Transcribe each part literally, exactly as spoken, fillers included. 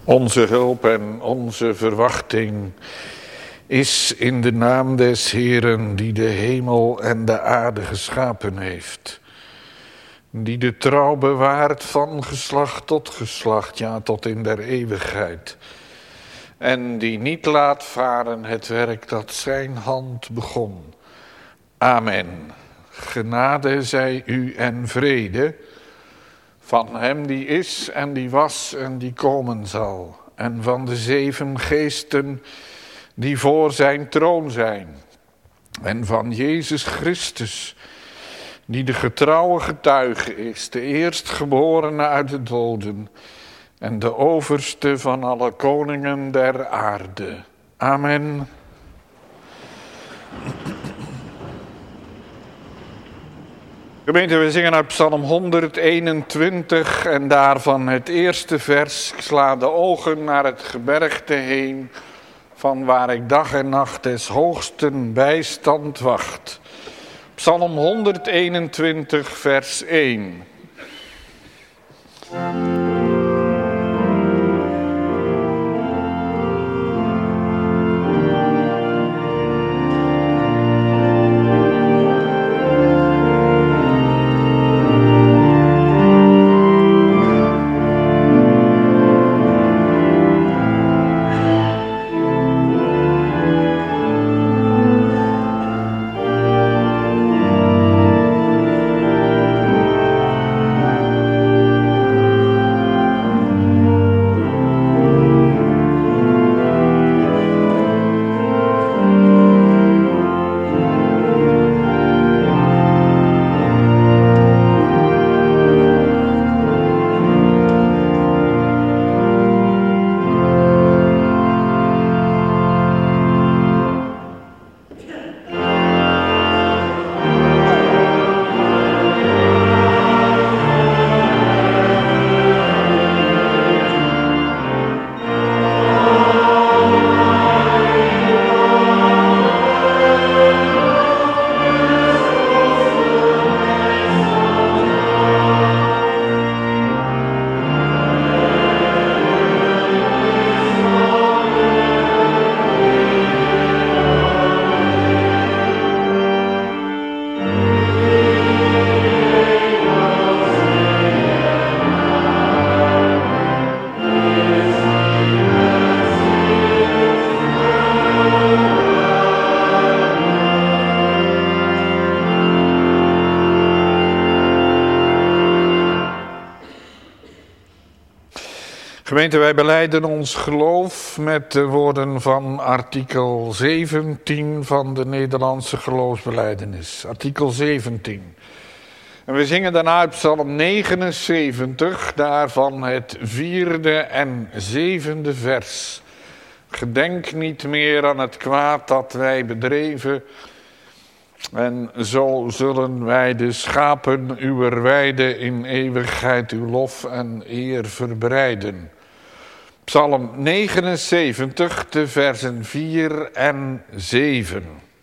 Onze hulp en onze verwachting is in de naam des Heeren, die de hemel en de aarde geschapen heeft. Die de trouw bewaart van geslacht tot geslacht, ja, tot in der eeuwigheid. En die niet laat varen het werk dat zijn hand begon. Amen. Genade zij u en vrede van hem die is en die was en die komen zal. En van de zeven geesten die voor zijn troon zijn. En van Jezus Christus, die de getrouwe getuige is, de eerstgeborene uit de doden en de overste van alle koningen der aarde. Amen. Gemeente, we zingen uit Psalm honderdeenentwintig en daarvan het eerste vers. Ik sla de ogen naar het gebergte heen, van waar ik dag en nacht des hoogsten bijstand wacht. Psalm honderdeenentwintig, vers één. Gemeente, wij belijden ons geloof met de woorden van artikel zeventien van de Nederlandse geloofsbelijdenis. Artikel zeventien. En we zingen daarna uit Psalm negenenzeventig, daarvan het vierde en zevende vers. Gedenk niet meer aan het kwaad dat wij bedreven, en zo zullen wij de schapen uwer weide in eeuwigheid uw lof en eer verbreiden. Psalm negenenzeventig, de versen vier en zeven.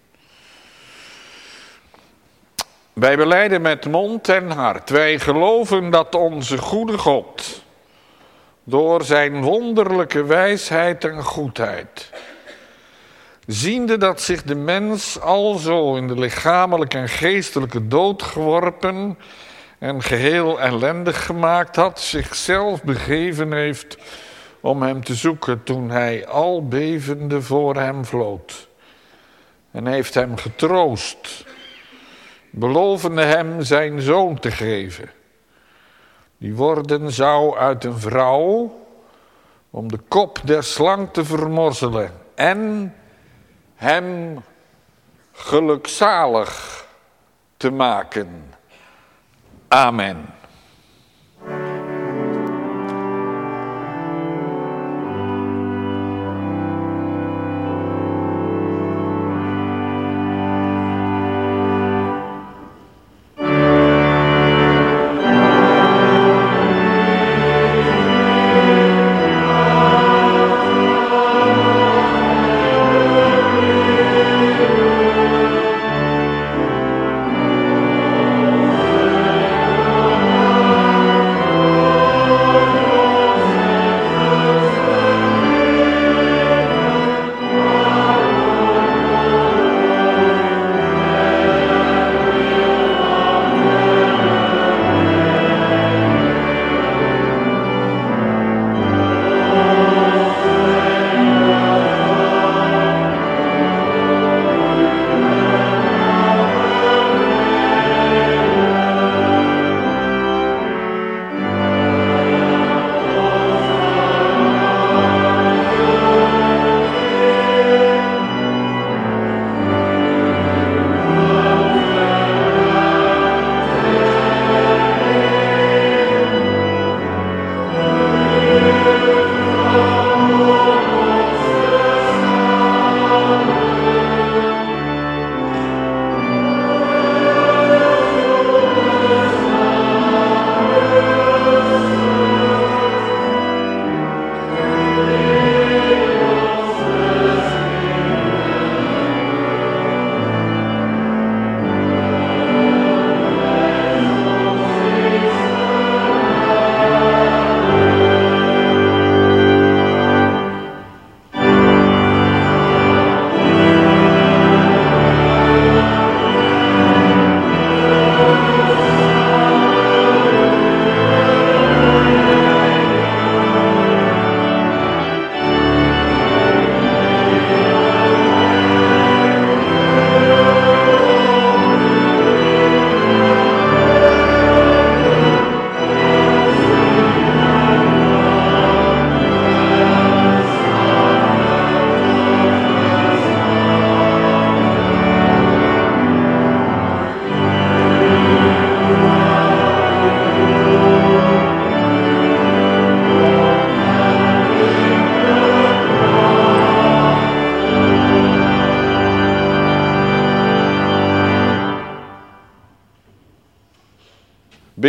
Wij belijden met mond en hart. Wij geloven dat onze goede God door zijn wonderlijke wijsheid en goedheid, ziende dat zich de mens alzo in de lichamelijke en geestelijke dood geworpen en geheel ellendig gemaakt had, zichzelf begeven heeft om hem te zoeken toen hij al bevende voor hem vlood. En heeft hem getroost, belovende hem zijn zoon te geven, die worden zou uit een vrouw, om de kop der slang te vermorzelen en hem gelukzalig te maken. Amen.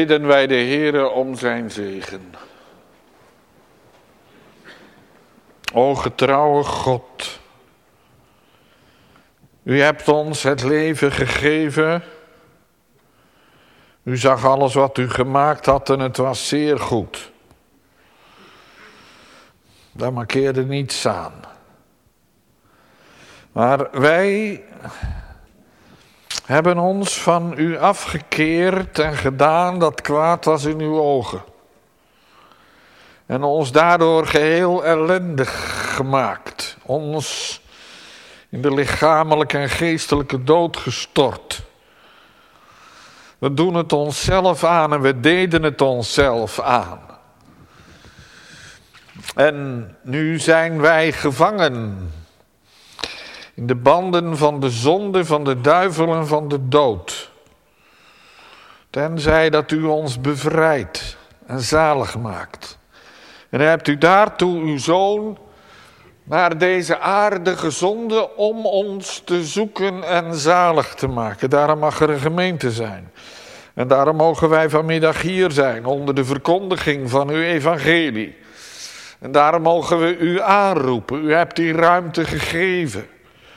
bidden wij de Heere om zijn zegen. O getrouwe God, u hebt ons het leven gegeven. U zag alles wat u gemaakt had en het was zeer goed. Daar markeerde niets aan. Maar wij hebben ons van u afgekeerd en gedaan dat kwaad was in uw ogen. En ons daardoor geheel ellendig gemaakt. Ons in de lichamelijke en geestelijke dood gestort. We doen het onszelf aan en we deden het onszelf aan. En nu zijn wij gevangen in de banden van de zonde, van de duivel en van de dood. Tenzij dat u ons bevrijdt en zalig maakt. En hebt u daartoe uw Zoon naar deze aarde gezonden om ons te zoeken en zalig te maken. Daarom mag er een gemeente zijn. En daarom mogen wij vanmiddag hier zijn onder de verkondiging van uw evangelie. En daarom mogen we u aanroepen. U hebt die ruimte gegeven.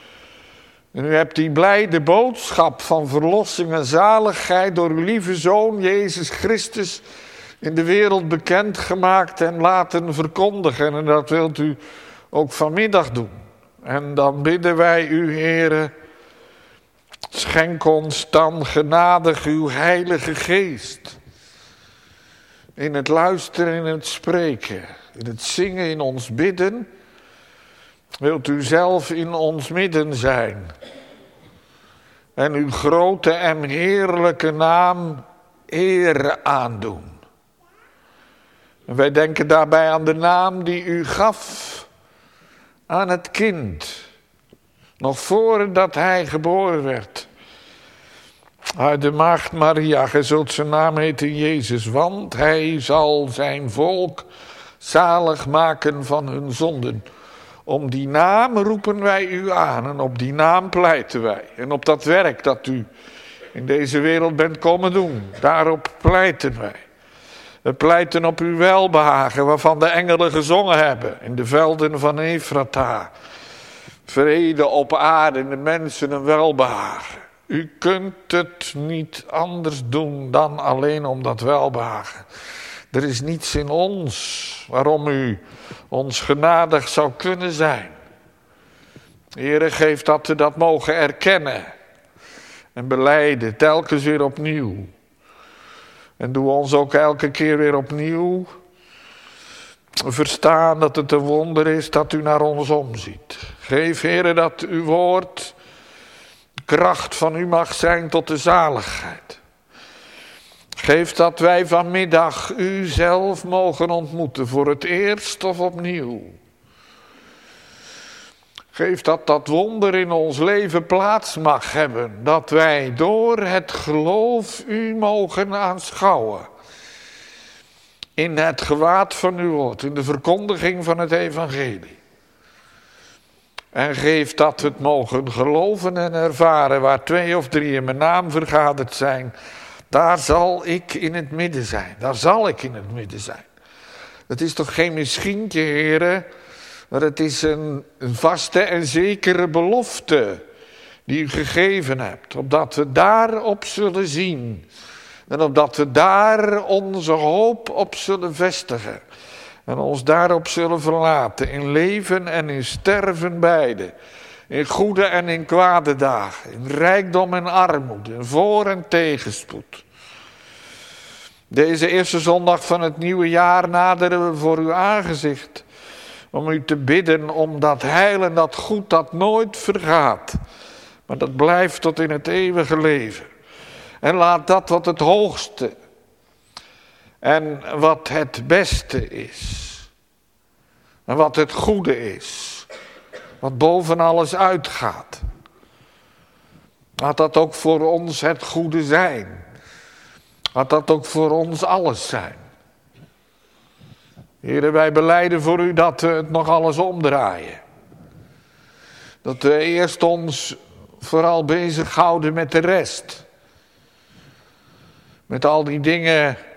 En u hebt die blijde boodschap van verlossing en zaligheid door uw lieve Zoon Jezus Christus in de wereld bekendgemaakt en laten verkondigen. En dat wilt u ook vanmiddag doen. En dan bidden wij u, Heere, schenk ons dan genadig uw heilige geest. In het luisteren, in het spreken, in het zingen, in ons bidden. Wilt u zelf in ons midden zijn. En uw grote en heerlijke naam eer aandoen. En wij denken daarbij aan de naam die u gaf aan het kind. Nog voordat hij geboren werd. Uit de maagd Maria, gij zult zijn naam heten Jezus. Want hij zal zijn volk zalig maken van hun zonden. Om die naam roepen wij u aan en op die naam pleiten wij. En op dat werk dat u in deze wereld bent komen doen, daarop pleiten wij. We pleiten op uw welbehagen, waarvan de engelen gezongen hebben in de velden van Efrata. Vrede op aarde en de mensen een welbehagen. U kunt het niet anders doen dan alleen om dat welbehagen. Er is niets in ons waarom u ons genadig zou kunnen zijn. Heere, geef dat we dat mogen erkennen en belijden, telkens weer opnieuw. En doe ons ook elke keer weer opnieuw verstaan dat het een wonder is dat u naar ons omziet. Geef, Heere, dat uw woord kracht van u mag zijn tot de zaligheid. Geef dat wij vanmiddag u zelf mogen ontmoeten voor het eerst of opnieuw. Geef dat dat wonder in ons leven plaats mag hebben. Dat wij door het geloof u mogen aanschouwen. In het gewaad van uw woord, in de verkondiging van het evangelie. En geef dat we het mogen geloven en ervaren waar twee of drie in mijn naam vergaderd zijn. Daar zal ik in het midden zijn. Daar zal ik in het midden zijn. Het is toch geen misschientje, heren, maar het is een, een vaste en zekere belofte die u gegeven hebt. Opdat we daarop zullen zien. En opdat we daar onze hoop op zullen vestigen. En ons daarop zullen verlaten. In leven en in sterven beide. In goede en in kwade dagen. In rijkdom en armoede. In voor- en tegenspoed. Deze eerste zondag van het nieuwe jaar naderen we voor uw aangezicht. Om u te bidden om dat heil en dat goed dat nooit vergaat. Maar dat blijft tot in het eeuwige leven. En laat dat wat het hoogste en wat het beste is. En wat het goede is. Wat boven alles uitgaat. Laat dat ook voor ons het goede zijn. Laat dat ook voor ons alles zijn. Heren, wij belijden voor u dat we het nog alles omdraaien. Dat we eerst ons vooral bezighouden met de rest. Met al die dingen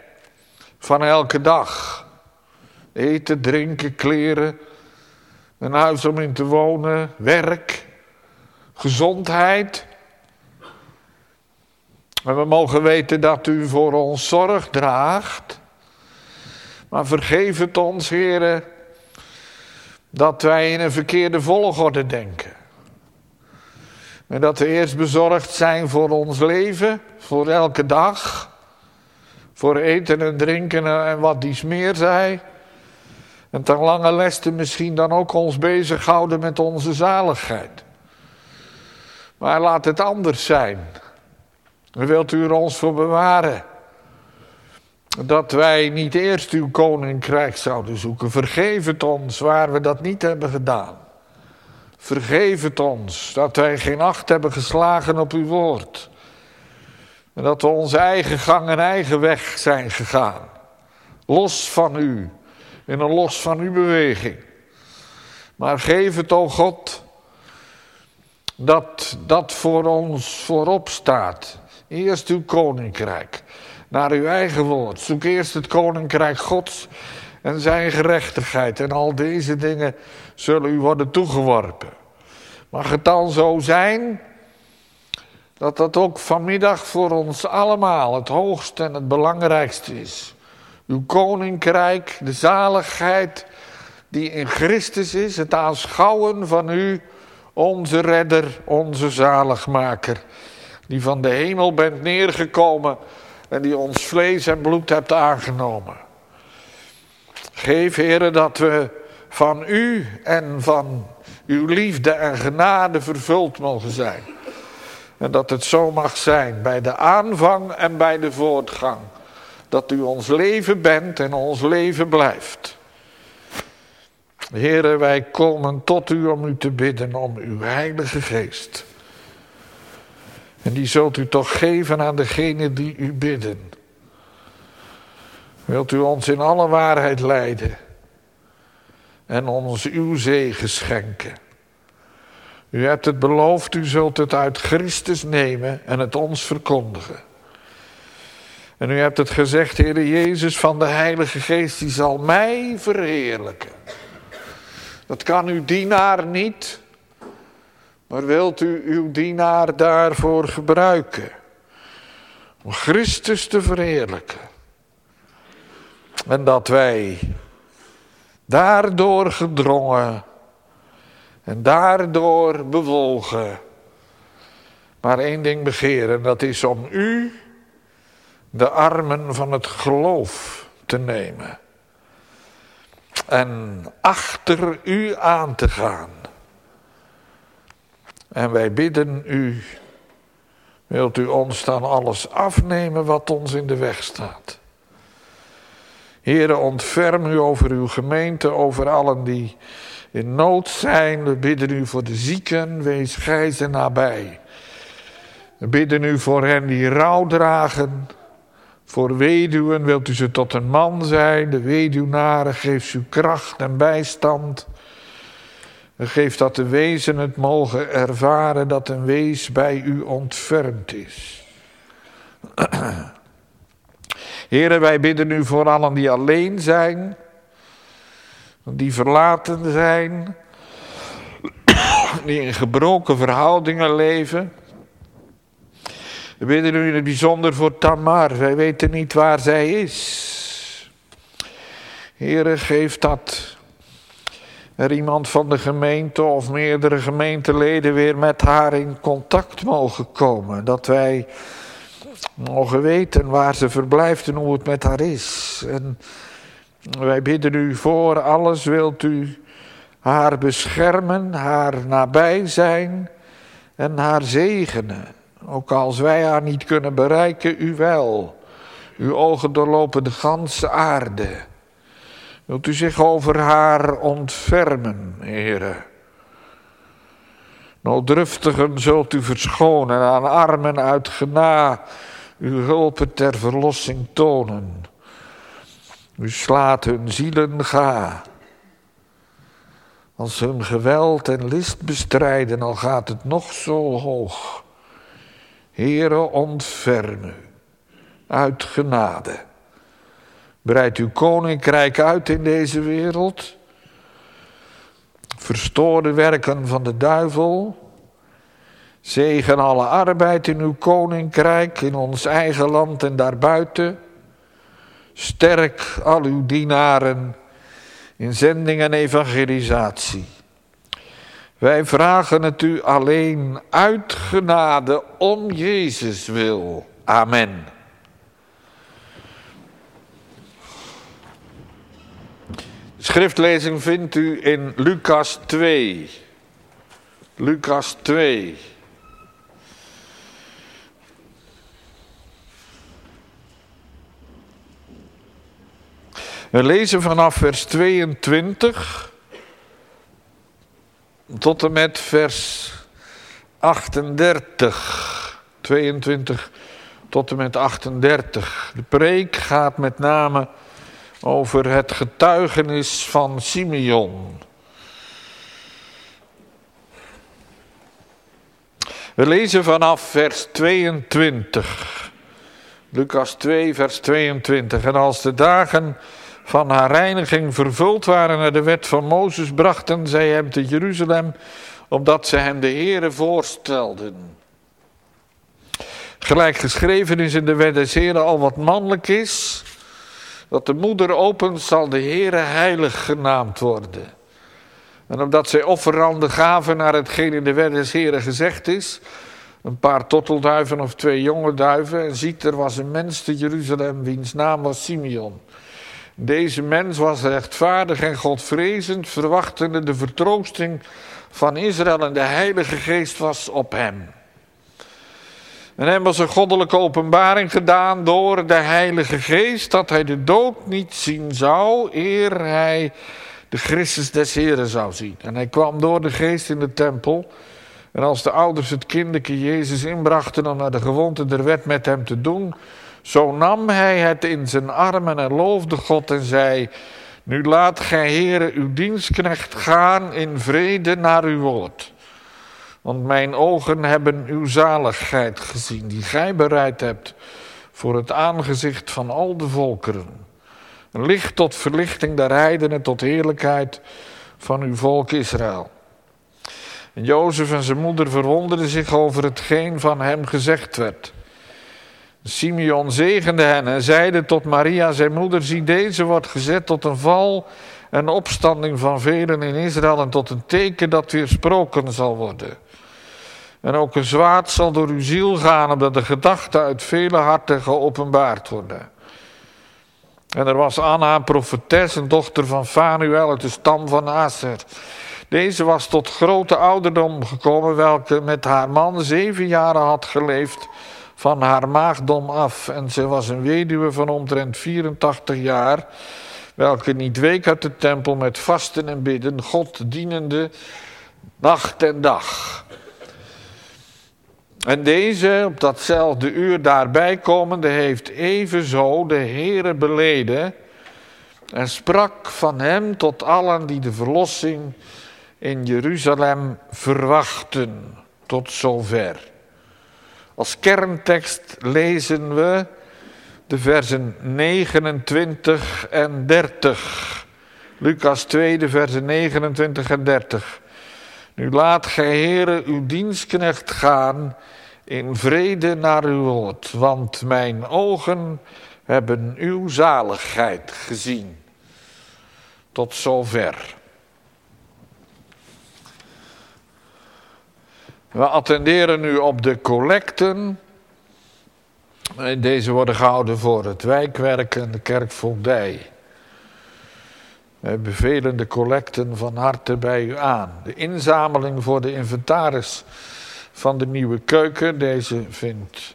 van elke dag. Eten, drinken, kleren, een huis om in te wonen, werk, gezondheid. En we mogen weten dat u voor ons zorg draagt. Maar vergeef het ons, Heere, dat wij in een verkeerde volgorde denken. En dat we eerst bezorgd zijn voor ons leven, voor elke dag. Voor eten en drinken en wat dies meer zij. En ten lange leste misschien dan ook ons bezighouden met onze zaligheid. Maar laat het anders zijn. En wilt u er ons voor bewaren. Dat wij niet eerst uw koninkrijk zouden zoeken. Vergeef het ons waar we dat niet hebben gedaan. Vergeef het ons dat wij geen acht hebben geslagen op uw woord. En dat we onze eigen gang en eigen weg zijn gegaan. Los van u. In een los van uw beweging. Maar geef het, o God, dat dat voor ons voorop staat. Eerst uw koninkrijk. Naar uw eigen woord. Zoek eerst het koninkrijk Gods en zijn gerechtigheid. En al deze dingen zullen u worden toegeworpen. Mag het dan zo zijn dat dat ook vanmiddag voor ons allemaal het hoogste en het belangrijkste is. Uw koninkrijk, de zaligheid die in Christus is, het aanschouwen van u, onze redder, onze zaligmaker, die van de hemel bent neergekomen en die ons vlees en bloed hebt aangenomen. Geef, Heere, dat we van u en van uw liefde en genade vervuld mogen zijn. En dat het zo mag zijn bij de aanvang en bij de voortgang. Dat u ons leven bent en ons leven blijft. Heere, wij komen tot u om u te bidden om uw Heilige Geest. En die zult u toch geven aan degenen die u bidden. Wilt u ons in alle waarheid leiden. En ons uw zegen schenken. U hebt het beloofd, u zult het uit Christus nemen en het ons verkondigen. En u hebt het gezegd, Heere Jezus, van de Heilige Geest, die zal mij verheerlijken. Dat kan uw dienaar niet, maar wilt u uw dienaar daarvoor gebruiken. Om Christus te verheerlijken. En dat wij daardoor gedrongen en daardoor bewogen maar één ding begeren, dat is om u de armen van het geloof te nemen. En achter u aan te gaan. En wij bidden u, wilt u ons dan alles afnemen wat ons in de weg staat. Heere, ontferm u over uw gemeente, over allen die in nood zijn. We bidden u voor de zieken, wees gij ze nabij. We bidden u voor hen die rouw dragen. Voor weduwen wilt u ze tot een man zijn. De weduwnaren geeft u kracht en bijstand. En geeft dat de wezen het mogen ervaren dat een wees bij u ontfermd is. Heere, wij bidden u voor allen die alleen zijn. Die verlaten zijn. Die in gebroken verhoudingen leven. We bidden u in het bijzonder voor Tamar. Wij weten niet waar zij is. Heere, geef dat er iemand van de gemeente of meerdere gemeenteleden weer met haar in contact mogen komen. Dat wij mogen weten waar ze verblijft en hoe het met haar is. En wij bidden u voor alles, wilt u haar beschermen, haar nabij zijn en haar zegenen. Ook als wij haar niet kunnen bereiken, u wel. Uw ogen doorlopen de ganse aarde. Wilt u zich over haar ontfermen, Heere. Nooddruftigen zult u verschonen, aan armen uit gena uw hulpen ter verlossing tonen. U slaat hun zielen ga. Als ze hun geweld en list bestrijden, al gaat het nog zo hoog. Heere, ontferm u uit genade. Breid uw koninkrijk uit in deze wereld. Verstoor de werken van de duivel. Zegen alle arbeid in uw koninkrijk, in ons eigen land en daarbuiten. Sterk al uw dienaren in zending en evangelisatie. Wij vragen het u alleen uit genade om Jezus wil. Amen. De schriftlezing vindt u in Lucas twee. Lucas twee. We lezen vanaf vers tweeëntwintig tot en met vers achtendertig. tweeëntwintig tot en met achtendertig. De preek gaat met name over het getuigenis van Simeon. We lezen vanaf vers tweeëntwintig. Lucas twee, vers tweeëntwintig. En als de dagen van haar reiniging vervuld waren naar de wet van Mozes, brachten zij hem te Jeruzalem, opdat ze hem de Heere voorstelden. Gelijk geschreven is in de wet des Heeren al wat mannelijk is, dat de moeder opent, zal de Heere heilig genaamd worden. En omdat zij offeranden gaven naar hetgeen in de wet des Heeren gezegd is, een paar tortelduiven of twee jonge duiven, en ziet, er was een mens te Jeruzalem, wiens naam was Simeon. Deze mens was rechtvaardig en godvrezend, verwachtende de vertroosting van Israël, en de Heilige Geest was op hem. En hem was een goddelijke openbaring gedaan door de Heilige Geest, dat hij de dood niet zien zou, eer hij de Christus des Heren zou zien. En hij kwam door de Geest in de tempel. En als de ouders het kinderke Jezus inbrachten om naar de gewoonte der wet met hem te doen, zo nam hij het in zijn armen en loofde God en zei: nu laat gij, Heere, uw dienstknecht gaan in vrede naar uw woord. Want mijn ogen hebben uw zaligheid gezien, die gij bereid hebt voor het aangezicht van al de volkeren. Een licht tot verlichting der heidenen, tot heerlijkheid van uw volk Israël. En Jozef en zijn moeder verwonderden zich over hetgeen van hem gezegd werd. Simeon zegende hen en zeide tot Maria zijn moeder: zie, deze wordt gezet tot een val en opstanding van velen in Israël, en tot een teken dat weersproken zal worden. En ook een zwaard zal door uw ziel gaan, opdat de gedachten uit vele harten geopenbaard worden. En er was Anna, een profetes, een dochter van Fanuel uit de stam van Aser. Deze was tot grote ouderdom gekomen, welke met haar man zeven jaren had geleefd van haar maagdom af. En ze was een weduwe van omtrent vierentachtig jaar, welke niet week uit de tempel met vasten en bidden, God dienende nacht en dag. En deze, op datzelfde uur daarbij komende, heeft evenzo de Heere beleden en sprak van hem tot allen die de verlossing in Jeruzalem verwachten, tot zover. Als kerntekst lezen we de versen negenentwintig en dertig. Lucas twee, de versen negenentwintig en dertig. Nu laat gij, Heere, uw dienstknecht gaan in vrede naar uw woord, want mijn ogen hebben uw zaligheid gezien. Tot zover. We attenderen nu op de collecten. Deze worden gehouden voor het wijkwerk en de kerkvoogdij. We bevelen de collecten van harte bij u aan. De inzameling voor de inventaris van de nieuwe keuken. Deze vindt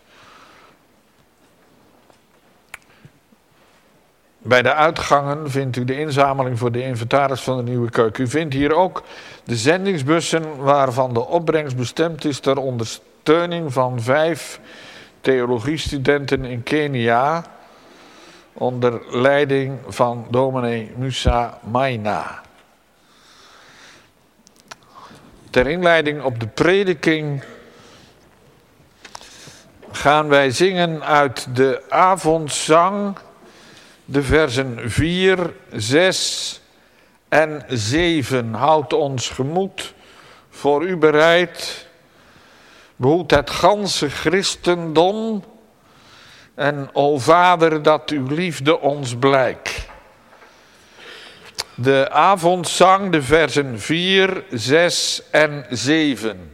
bij de uitgangen vindt u de inzameling voor de inventaris van de nieuwe keuken. U vindt hier ook de zendingsbussen waarvan de opbrengst bestemd is ter ondersteuning van vijf theologiestudenten in Kenia, onder leiding van dominee Musa Maina. Ter inleiding op de prediking gaan wij zingen uit de avondzang De versen vier, zes en zeven. Houd ons gemoed voor u bereid. Behoed het ganse Christendom. En o Vader, dat uw liefde ons blijkt. De avondzang, de versen vier, zes en zeven.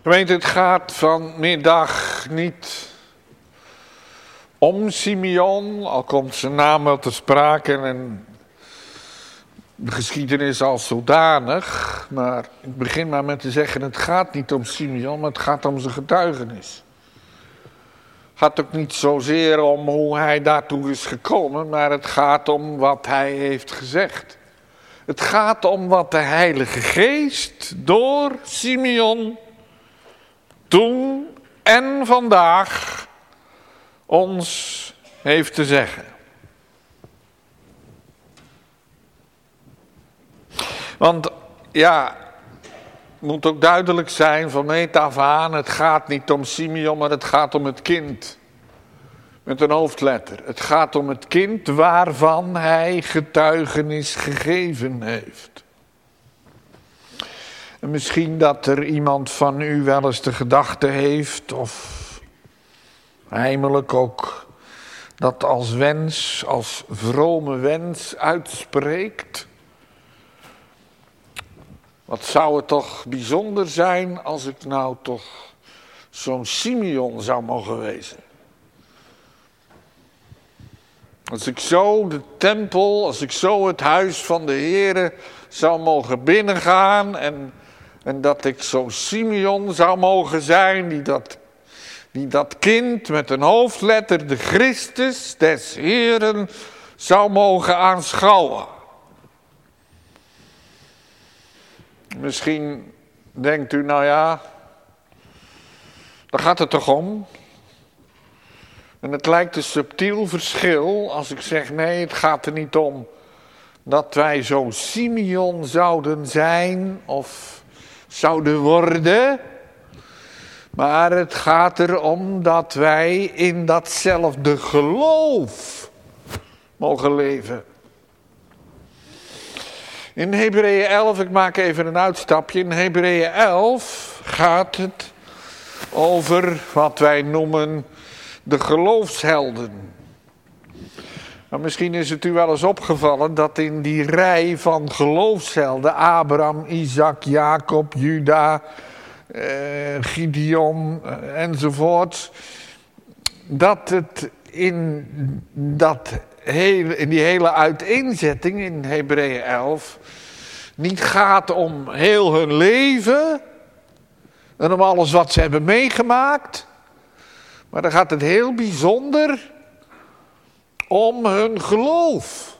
Gemeente, het gaat vanmiddag niet om Simeon, al komt zijn naam wel te sprake en de geschiedenis als zodanig. Maar ik begin maar met te zeggen, het gaat niet om Simeon, maar het gaat om zijn getuigenis. Het gaat ook niet zozeer om hoe hij daartoe is gekomen, maar het gaat om wat hij heeft gezegd. Het gaat om wat de Heilige Geest door Simeon toen en vandaag ons heeft te zeggen. Want ja, het moet ook duidelijk zijn van meet af aan, het gaat niet om Simeon, maar het gaat om het kind. Met een hoofdletter. Het gaat om het kind waarvan hij getuigenis gegeven heeft. En misschien dat er iemand van u wel eens de gedachte heeft, of heimelijk ook, dat als wens, als vrome wens uitspreekt. Wat zou het toch bijzonder zijn als ik nou toch zo'n Simeon zou mogen wezen. Als ik zo de tempel, als ik zo het huis van de Heere zou mogen binnengaan en, en dat ik zo'n Simeon zou mogen zijn die dat, die dat kind met een hoofdletter, de Christus des Heeren, zou mogen aanschouwen. Misschien denkt u, nou ja, daar gaat het toch om? En het lijkt een subtiel verschil als ik zeg, nee, het gaat er niet om dat wij zo'n Simeon zouden zijn of zouden worden. Maar het gaat erom dat wij in datzelfde geloof mogen leven. In Hebreeën elf, ik maak even een uitstapje. In Hebreeën elf gaat het over wat wij noemen de geloofshelden. Nou, misschien is het u wel eens opgevallen dat in die rij van geloofshelden, Abraham, Isaac, Jacob, Juda, eh, Gideon eh, enzovoort, dat het in, dat hele, in die hele uiteenzetting in Hebreeën elf niet gaat om heel hun leven en om alles wat ze hebben meegemaakt. Maar dan gaat het heel bijzonder om hun geloof.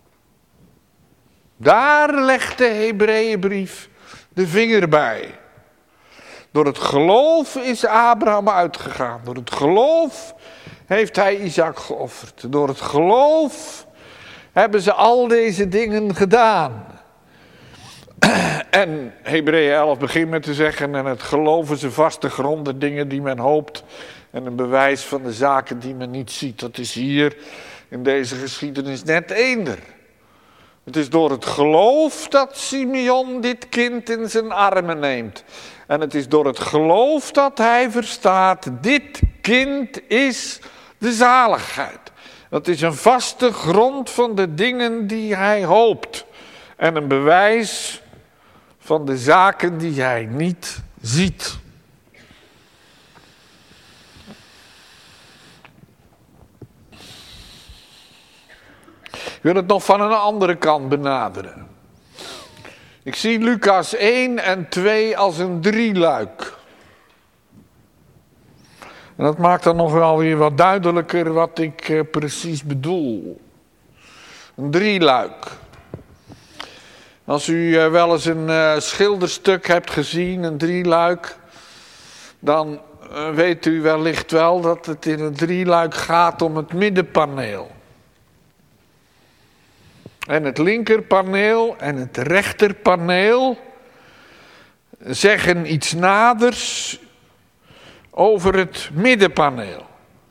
Daar legt de Hebreeënbrief de vinger bij. Door het geloof is Abraham uitgegaan. Door het geloof heeft hij Isaac geofferd. Door het geloof hebben ze al deze dingen gedaan. En Hebreeën elf begint met te zeggen, en het geloof is een vaste grond, de dingen die men hoopt en een bewijs van de zaken die men niet ziet. Dat is hier in deze geschiedenis net eender. Het is door het geloof dat Simeon dit kind in zijn armen neemt. En het is door het geloof dat hij verstaat, dit kind is de zaligheid. Dat is een vaste grond van de dingen die hij hoopt. En een bewijs van de zaken die hij niet ziet. Ik wil het nog van een andere kant benaderen. Ik zie Lucas één en twee als een drieluik. En dat maakt dan nog wel weer wat duidelijker wat ik uh, precies bedoel. Een drieluik. Als u uh, wel eens een uh, schilderstuk hebt gezien, een drieluik, dan uh, weet u wellicht wel dat het in een drieluik gaat om het middenpaneel. En het linkerpaneel en het rechterpaneel zeggen iets naders over het middenpaneel.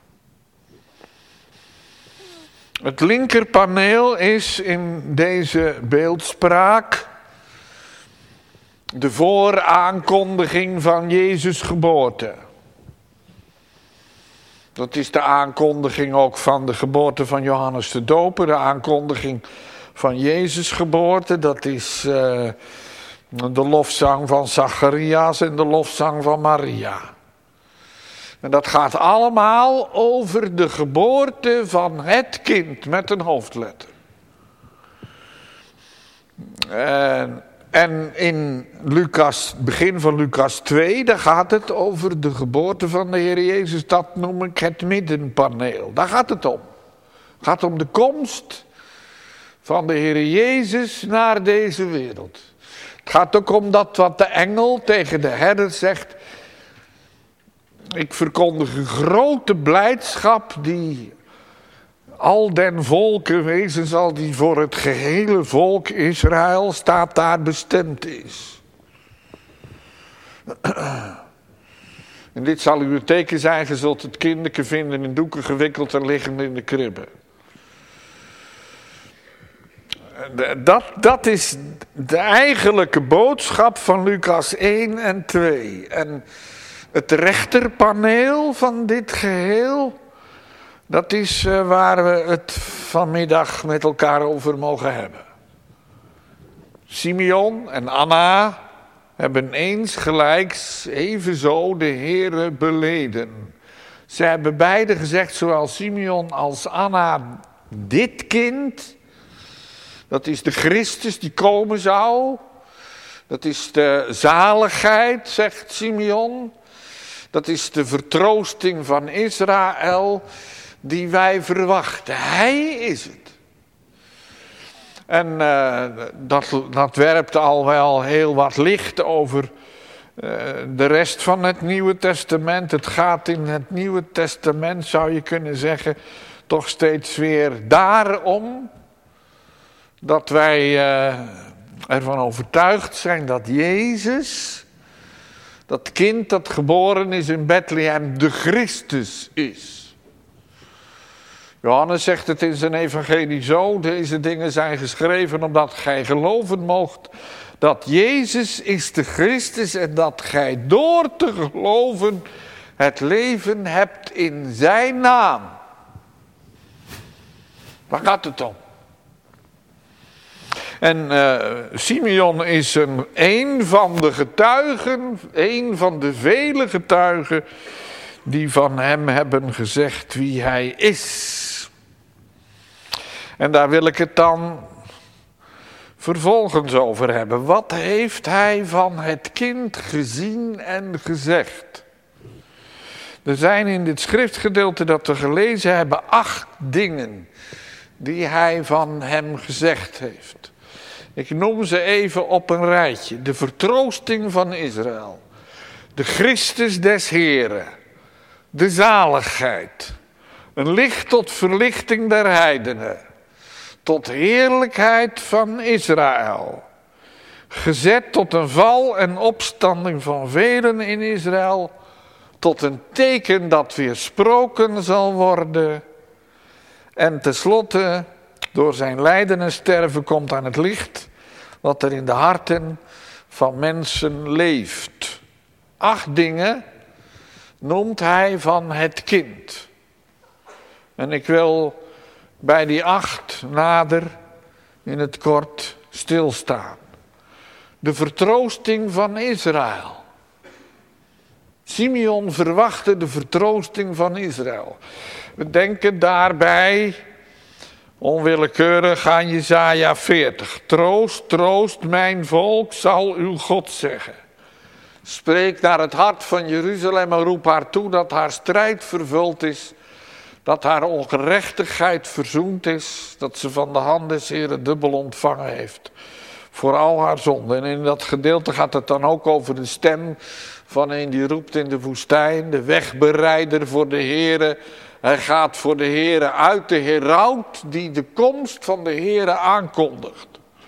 Het linkerpaneel is in deze beeldspraak de vooraankondiging van Jezus' geboorte. Dat is de aankondiging ook van de geboorte van Johannes de Doper, de aankondiging van Jezus' geboorte. Dat is uh, De lofzang van Zacharias en de lofzang van Maria. En dat gaat allemaal over de geboorte van het kind met een hoofdletter. En, en in Lucas, begin van Lucas twee, daar gaat het over de geboorte van de Heer Jezus. Dat noem ik het middenpaneel. Daar gaat het om. Het gaat om de komst van de Heer Jezus naar deze wereld. Het gaat ook om dat wat de engel tegen de herder zegt. Ik verkondig een grote blijdschap die al den volken wezen zal, die voor het gehele volk Israël staat daar bestemd is. En dit zal uw teken zijn, ge zult het kinderke vinden in doeken gewikkeld en liggend in de kribben. Dat, dat is de eigenlijke boodschap van Lucas één en twee. En het rechterpaneel van dit geheel, dat is uh, waar we het vanmiddag met elkaar over mogen hebben. Simeon en Anna hebben eensgelijks evenzo de Heere beleden. Ze hebben beide gezegd, zowel Simeon als Anna, dit kind, dat is de Christus die komen zou. Dat is de zaligheid, zegt Simeon. Dat is de vertroosting van Israël die wij verwachten. Hij is het. En uh, dat, dat werpt al wel heel wat licht over uh, de rest van het Nieuwe Testament. Het gaat in het Nieuwe Testament, zou je kunnen zeggen, toch steeds weer daarom dat wij uh, ervan overtuigd zijn dat Jezus, dat kind dat geboren is in Bethlehem, de Christus is. Johannes zegt het in zijn evangelie zo: deze dingen zijn geschreven omdat gij geloven moogt dat Jezus is de Christus en dat gij door te geloven het leven hebt in zijn naam. Waar gaat het om? En uh, Simeon is een, een van de getuigen, een van de vele getuigen die van hem hebben gezegd wie hij is. En daar wil ik het dan vervolgens over hebben. Wat heeft hij van het kind gezien en gezegd? Er zijn in dit schriftgedeelte dat we gelezen hebben acht dingen die hij van hem gezegd heeft. Ik noem ze even op een rijtje. De vertroosting van Israël. De Christus des Heren. De zaligheid. Een licht tot verlichting der heidenen. Tot heerlijkheid van Israël. Gezet tot een val en opstanding van velen in Israël. Tot een teken dat weersproken zal worden. En tenslotte, door zijn lijden en sterven komt aan het licht wat er in de harten van mensen leeft. Acht dingen noemt hij van het kind. En ik wil bij die acht nader in het kort stilstaan. De vertroosting van Israël. Simeon verwachtte de vertroosting van Israël. We denken daarbij onwillekeurig aan Jesaja veertig. Troost, troost mijn volk, zal uw God zeggen. Spreek naar het hart van Jeruzalem en roep haar toe dat haar strijd vervuld is. Dat haar ongerechtigheid verzoend is. Dat ze van de hand des Heren dubbel ontvangen heeft. Voor al haar zonden. En in dat gedeelte gaat het dan ook over de stem van een die roept in de woestijn. De wegbereider voor de Heren. Hij gaat voor de Heren uit, de heraut die de komst van de Heren aankondigt.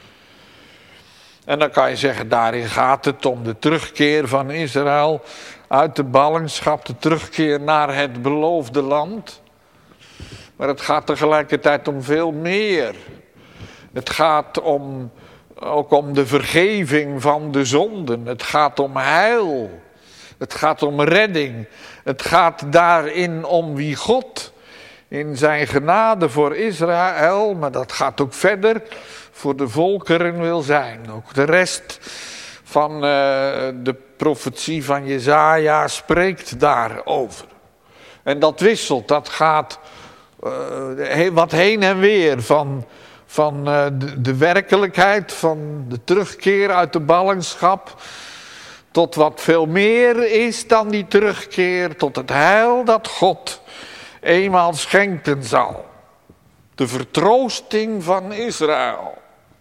En dan kan je zeggen, daarin gaat het om de terugkeer van Israël uit de ballingschap, de terugkeer naar het beloofde land. Maar het gaat tegelijkertijd om veel meer. Het gaat om, ook om de vergeving van de zonden. Het gaat om heil. Het gaat om redding. Het gaat daarin om wie God in zijn genade voor Israël, maar dat gaat ook verder, voor de volkeren wil zijn. Ook de rest van uh, de profetie van Jesaja spreekt daarover. En dat wisselt, dat gaat uh, wat heen en weer van, van uh, de, de werkelijkheid, van de terugkeer uit de ballingschap, tot wat veel meer is dan die terugkeer, tot het heil dat God eenmaal schenken zal. De vertroosting van Israël.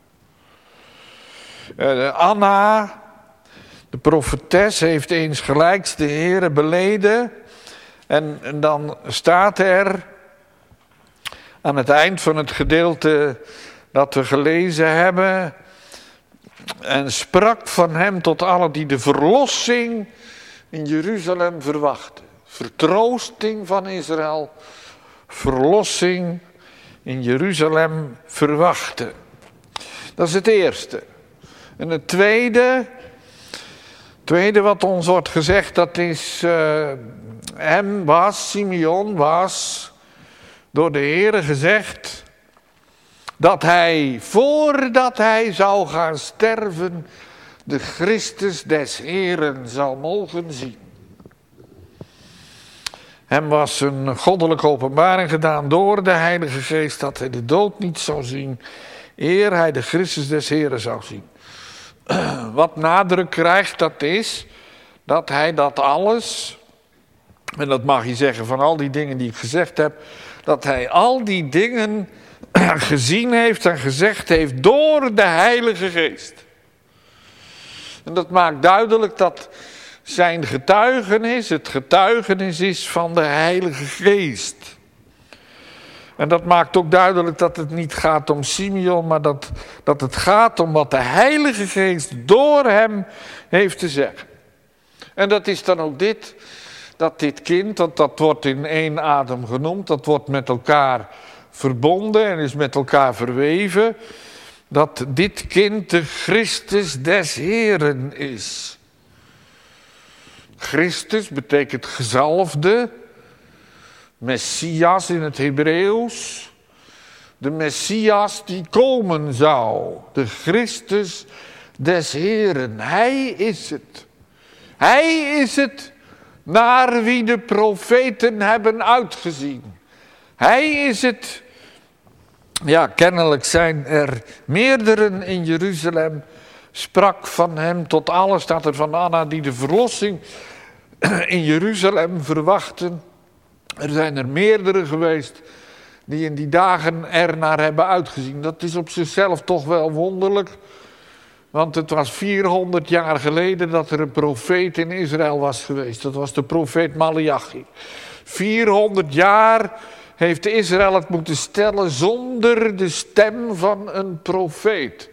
Uh, Anna, de profetes, heeft eens gelijks de Heere beleden. En, en dan staat er aan het eind van het gedeelte dat we gelezen hebben: en sprak van hem tot allen die de verlossing in Jeruzalem verwachten. Vertroosting van Israël, verlossing in Jeruzalem verwachten. Dat is het eerste. En het tweede, tweede wat ons wordt gezegd, dat is, uh, hem was, Simeon was, door de Heere gezegd, dat hij, voordat hij zou gaan sterven, de Christus des Heeren zal mogen zien. Hem was een goddelijke openbaring gedaan door de Heilige Geest, dat hij de dood niet zou zien, eer hij de Christus des Heeren zou zien. Wat nadruk krijgt, dat is dat hij dat alles, en dat mag je zeggen van al die dingen die ik gezegd heb, dat hij al die dingen gezien heeft en gezegd heeft door de Heilige Geest. En dat maakt duidelijk dat zijn getuigenis het getuigenis is van de Heilige Geest. En dat maakt ook duidelijk dat het niet gaat om Simeon, maar dat, dat het gaat om wat de Heilige Geest door hem heeft te zeggen. En dat is dan ook dit, dat dit kind, want dat wordt in één adem genoemd, dat wordt met elkaar verbonden en is met elkaar verweven, dat dit kind de Christus des Heeren is. Christus betekent gezalfde, Messias in het Hebreeuws, de Messias die komen zou, de Christus des Heeren. Hij is het. Hij is het naar wie de profeten hebben uitgezien. Hij is het. Ja, kennelijk zijn er meerderen in Jeruzalem. Sprak van hem tot alles, staat er van Anna, die de verlossing in Jeruzalem verwachten. Er zijn er meerdere geweest die in die dagen er naar hebben uitgezien. Dat is op zichzelf toch wel wonderlijk. Want het was vierhonderd jaar geleden dat er een profeet in Israël was geweest. Dat was de profeet Maleachi. vierhonderd jaar heeft Israël het moeten stellen zonder de stem van een profeet.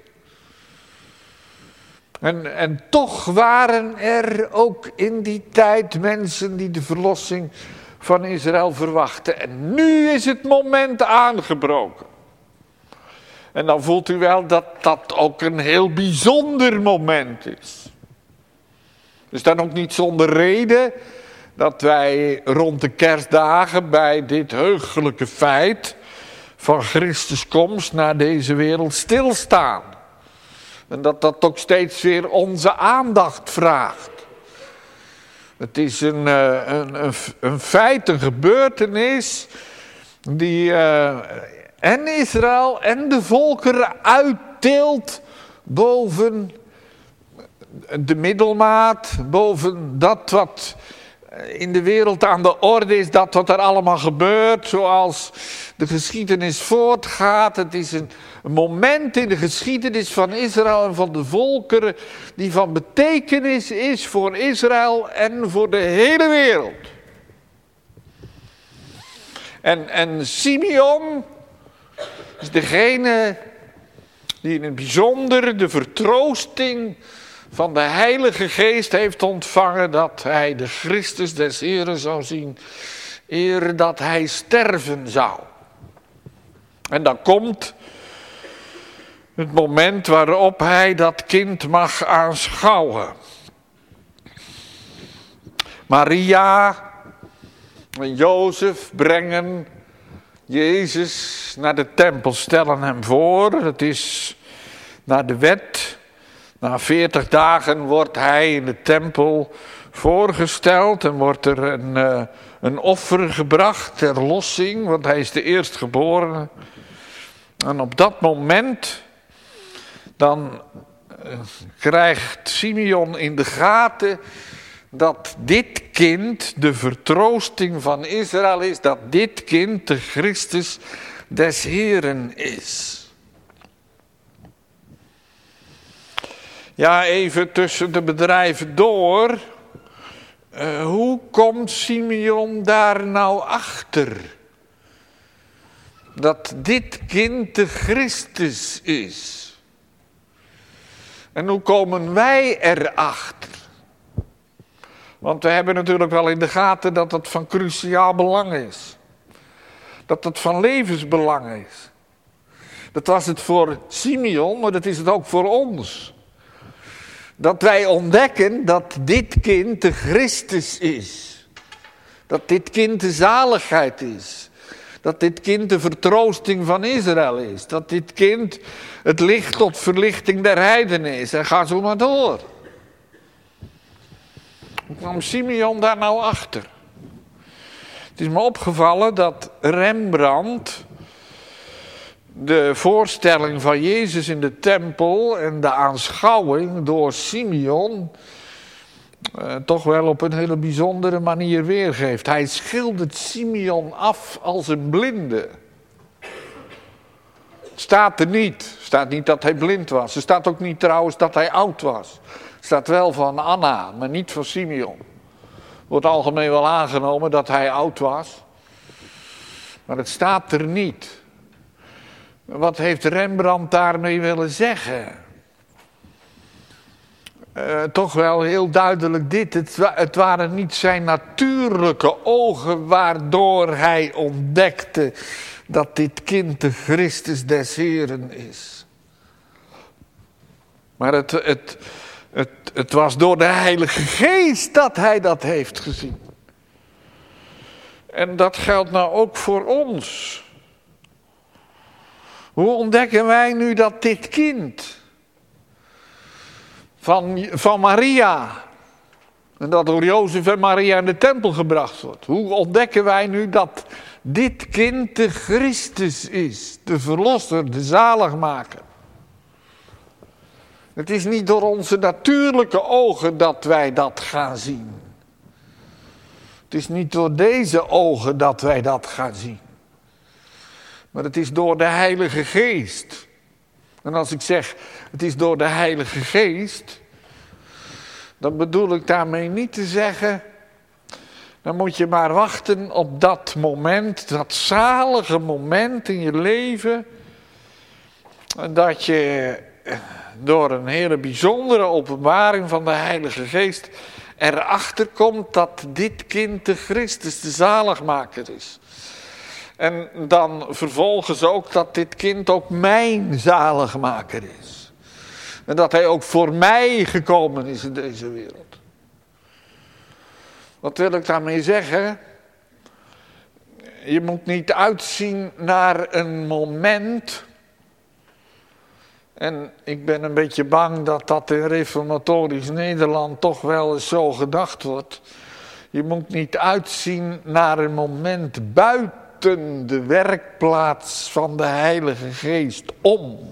En, en toch waren er ook in die tijd mensen die de verlossing van Israël verwachten. En nu is het moment aangebroken. En dan voelt u wel dat dat ook een heel bijzonder moment is. Dus dan ook niet zonder reden dat wij rond de kerstdagen bij dit heugelijke feit van Christus komst naar deze wereld stilstaan. En dat dat ook steeds weer onze aandacht vraagt. Het is een, een, een, een feit, een gebeurtenis die uh, en Israël en de volkeren uittilt boven de middelmaat, boven dat wat in de wereld aan de orde is, dat wat er allemaal gebeurt, zoals de geschiedenis voortgaat. Het is een, een moment in de geschiedenis van Israël en van de volkeren die van betekenis is voor Israël en voor de hele wereld. En, en Simeon is degene die in het bijzonder de vertroosting van de Heilige Geest heeft ontvangen dat hij de Christus des Heeren zou zien, eer dat hij sterven zou. En dan komt het moment waarop hij dat kind mag aanschouwen. Maria en Jozef brengen Jezus naar de tempel, stellen hem voor. Het is naar de wet Na veertig dagen wordt hij in de tempel voorgesteld en wordt er een, uh, een offer gebracht ter lossing, want hij is de eerstgeborene. En op dat moment, dan uh, krijgt Simeon in de gaten dat dit kind de vertroosting van Israël is, dat dit kind de Christus des Heeren is. Ja, even tussen de bedrijven door. Uh, hoe komt Simeon daar nou achter? Dat dit kind de Christus is. En hoe komen wij erachter? Want we hebben natuurlijk wel in de gaten dat het van cruciaal belang is. Dat het van levensbelang is. Dat was het voor Simeon, maar dat is het ook voor ons. Dat wij ontdekken dat dit kind de Christus is. Dat dit kind de zaligheid is. Dat dit kind de vertroosting van Israël is. Dat dit kind het licht tot verlichting der heidenen is. En ga zo maar door. Hoe kwam Simeon daar nou achter? Het is me opgevallen dat Rembrandt de voorstelling van Jezus in de tempel en de aanschouwing door Simeon uh, toch wel op een hele bijzondere manier weergeeft. Hij schildert Simeon af als een blinde. Het staat er niet. Het staat niet dat hij blind was. Er staat ook niet trouwens dat hij oud was. Het staat wel van Anna, maar niet van Simeon. Wordt algemeen wel aangenomen dat hij oud was. Maar het staat er niet. Wat heeft Rembrandt daarmee willen zeggen? Uh, toch wel heel duidelijk dit. Het, het waren niet zijn natuurlijke ogen waardoor hij ontdekte dat dit kind de Christus des Heeren is. Maar het, het, het, het was door de Heilige Geest dat hij dat heeft gezien. En dat geldt nou ook voor ons. Hoe ontdekken wij nu dat dit kind van, van Maria, en dat door Jozef en Maria in de tempel gebracht wordt. Hoe ontdekken wij nu dat dit kind de Christus is, de verlosser, de zaligmaker. Het is niet door onze natuurlijke ogen dat wij dat gaan zien. Het is niet door deze ogen dat wij dat gaan zien. Maar het is door de Heilige Geest. En als ik zeg, het is door de Heilige Geest, dan bedoel ik daarmee niet te zeggen, dan moet je maar wachten op dat moment, dat zalige moment in je leven, dat je door een hele bijzondere openbaring van de Heilige Geest erachter komt dat dit kind de Christus, de zaligmaker is. En dan vervolgens ook dat dit kind ook mijn zaligmaker is. En dat hij ook voor mij gekomen is in deze wereld. Wat wil ik daarmee zeggen? Je moet niet uitzien naar een moment. En ik ben een beetje bang dat dat in reformatorisch Nederland toch wel eens zo gedacht wordt. Je moet niet uitzien naar een moment buiten de werkplaats van de Heilige Geest om.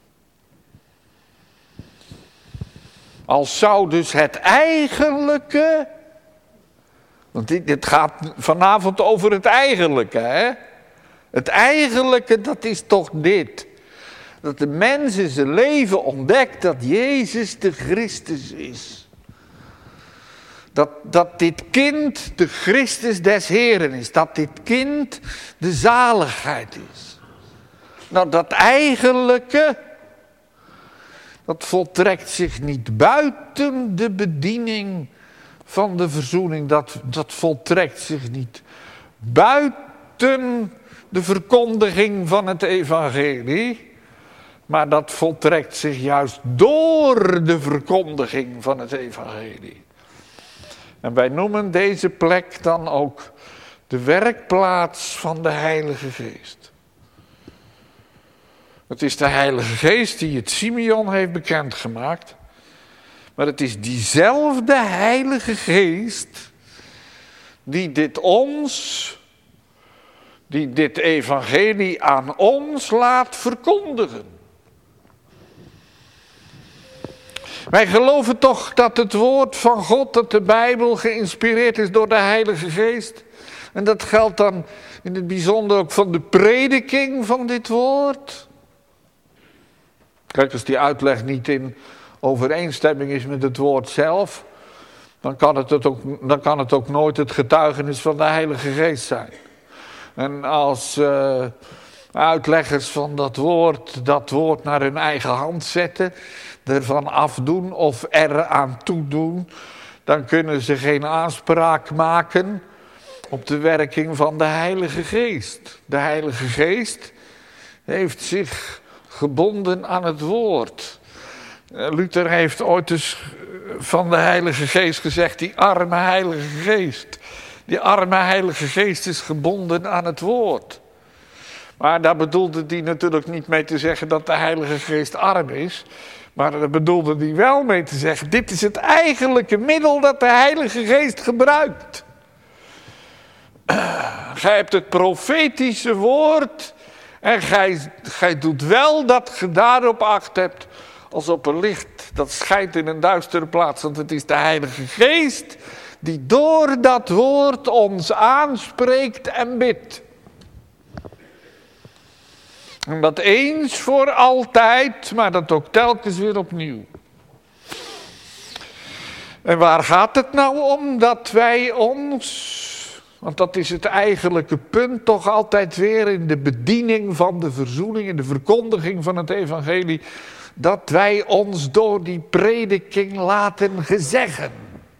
Als zou dus het eigenlijke, want dit, dit gaat vanavond over het eigenlijke, hè? Het eigenlijke, dat is toch dit. Dat de mens in zijn leven ontdekt dat Jezus de Christus is. Dat, dat dit kind de Christus des Heeren is. Dat dit kind de zaligheid is. Nou, dat eigenlijke, dat voltrekt zich niet buiten de bediening van de verzoening. Dat, dat voltrekt zich niet buiten de verkondiging van het evangelie. Maar dat voltrekt zich juist door de verkondiging van het evangelie. En wij noemen deze plek dan ook de werkplaats van de Heilige Geest. Het is de Heilige Geest die het Simeon heeft bekendgemaakt. Maar het is diezelfde Heilige Geest die dit ons, die dit evangelie aan ons laat verkondigen. Wij geloven toch dat het woord van God, dat de Bijbel geïnspireerd is door de Heilige Geest. En dat geldt dan in het bijzonder ook van de prediking van dit woord. Kijk, als die uitleg niet in overeenstemming is met het woord zelf, dan kan het, het ook, dan kan het ook nooit het getuigenis van de Heilige Geest zijn. En als uh, uitleggers van dat woord, dat woord naar hun eigen hand zetten, ervan afdoen of eraan toedoen, dan kunnen ze geen aanspraak maken op de werking van de Heilige Geest. De Heilige Geest heeft zich gebonden aan het woord. Luther heeft ooit eens van de Heilige Geest gezegd, die arme Heilige Geest. Die arme Heilige Geest is gebonden aan het woord. Maar daar bedoelde hij natuurlijk niet mee te zeggen dat de Heilige Geest arm is. Maar daar bedoelde hij wel mee te zeggen, dit is het eigenlijke middel dat de Heilige Geest gebruikt. Gij hebt het profetische woord en gij, gij doet wel dat ge daarop acht hebt als op een licht dat schijnt in een duistere plaats. Want het is de Heilige Geest die door dat woord ons aanspreekt en bidt. En dat eens voor altijd, maar dat ook telkens weer opnieuw. En waar gaat het nou om? Dat wij ons, want dat is het eigenlijke punt, toch altijd weer in de bediening van de verzoening, in de verkondiging van het evangelie, dat wij ons door die prediking laten gezeggen.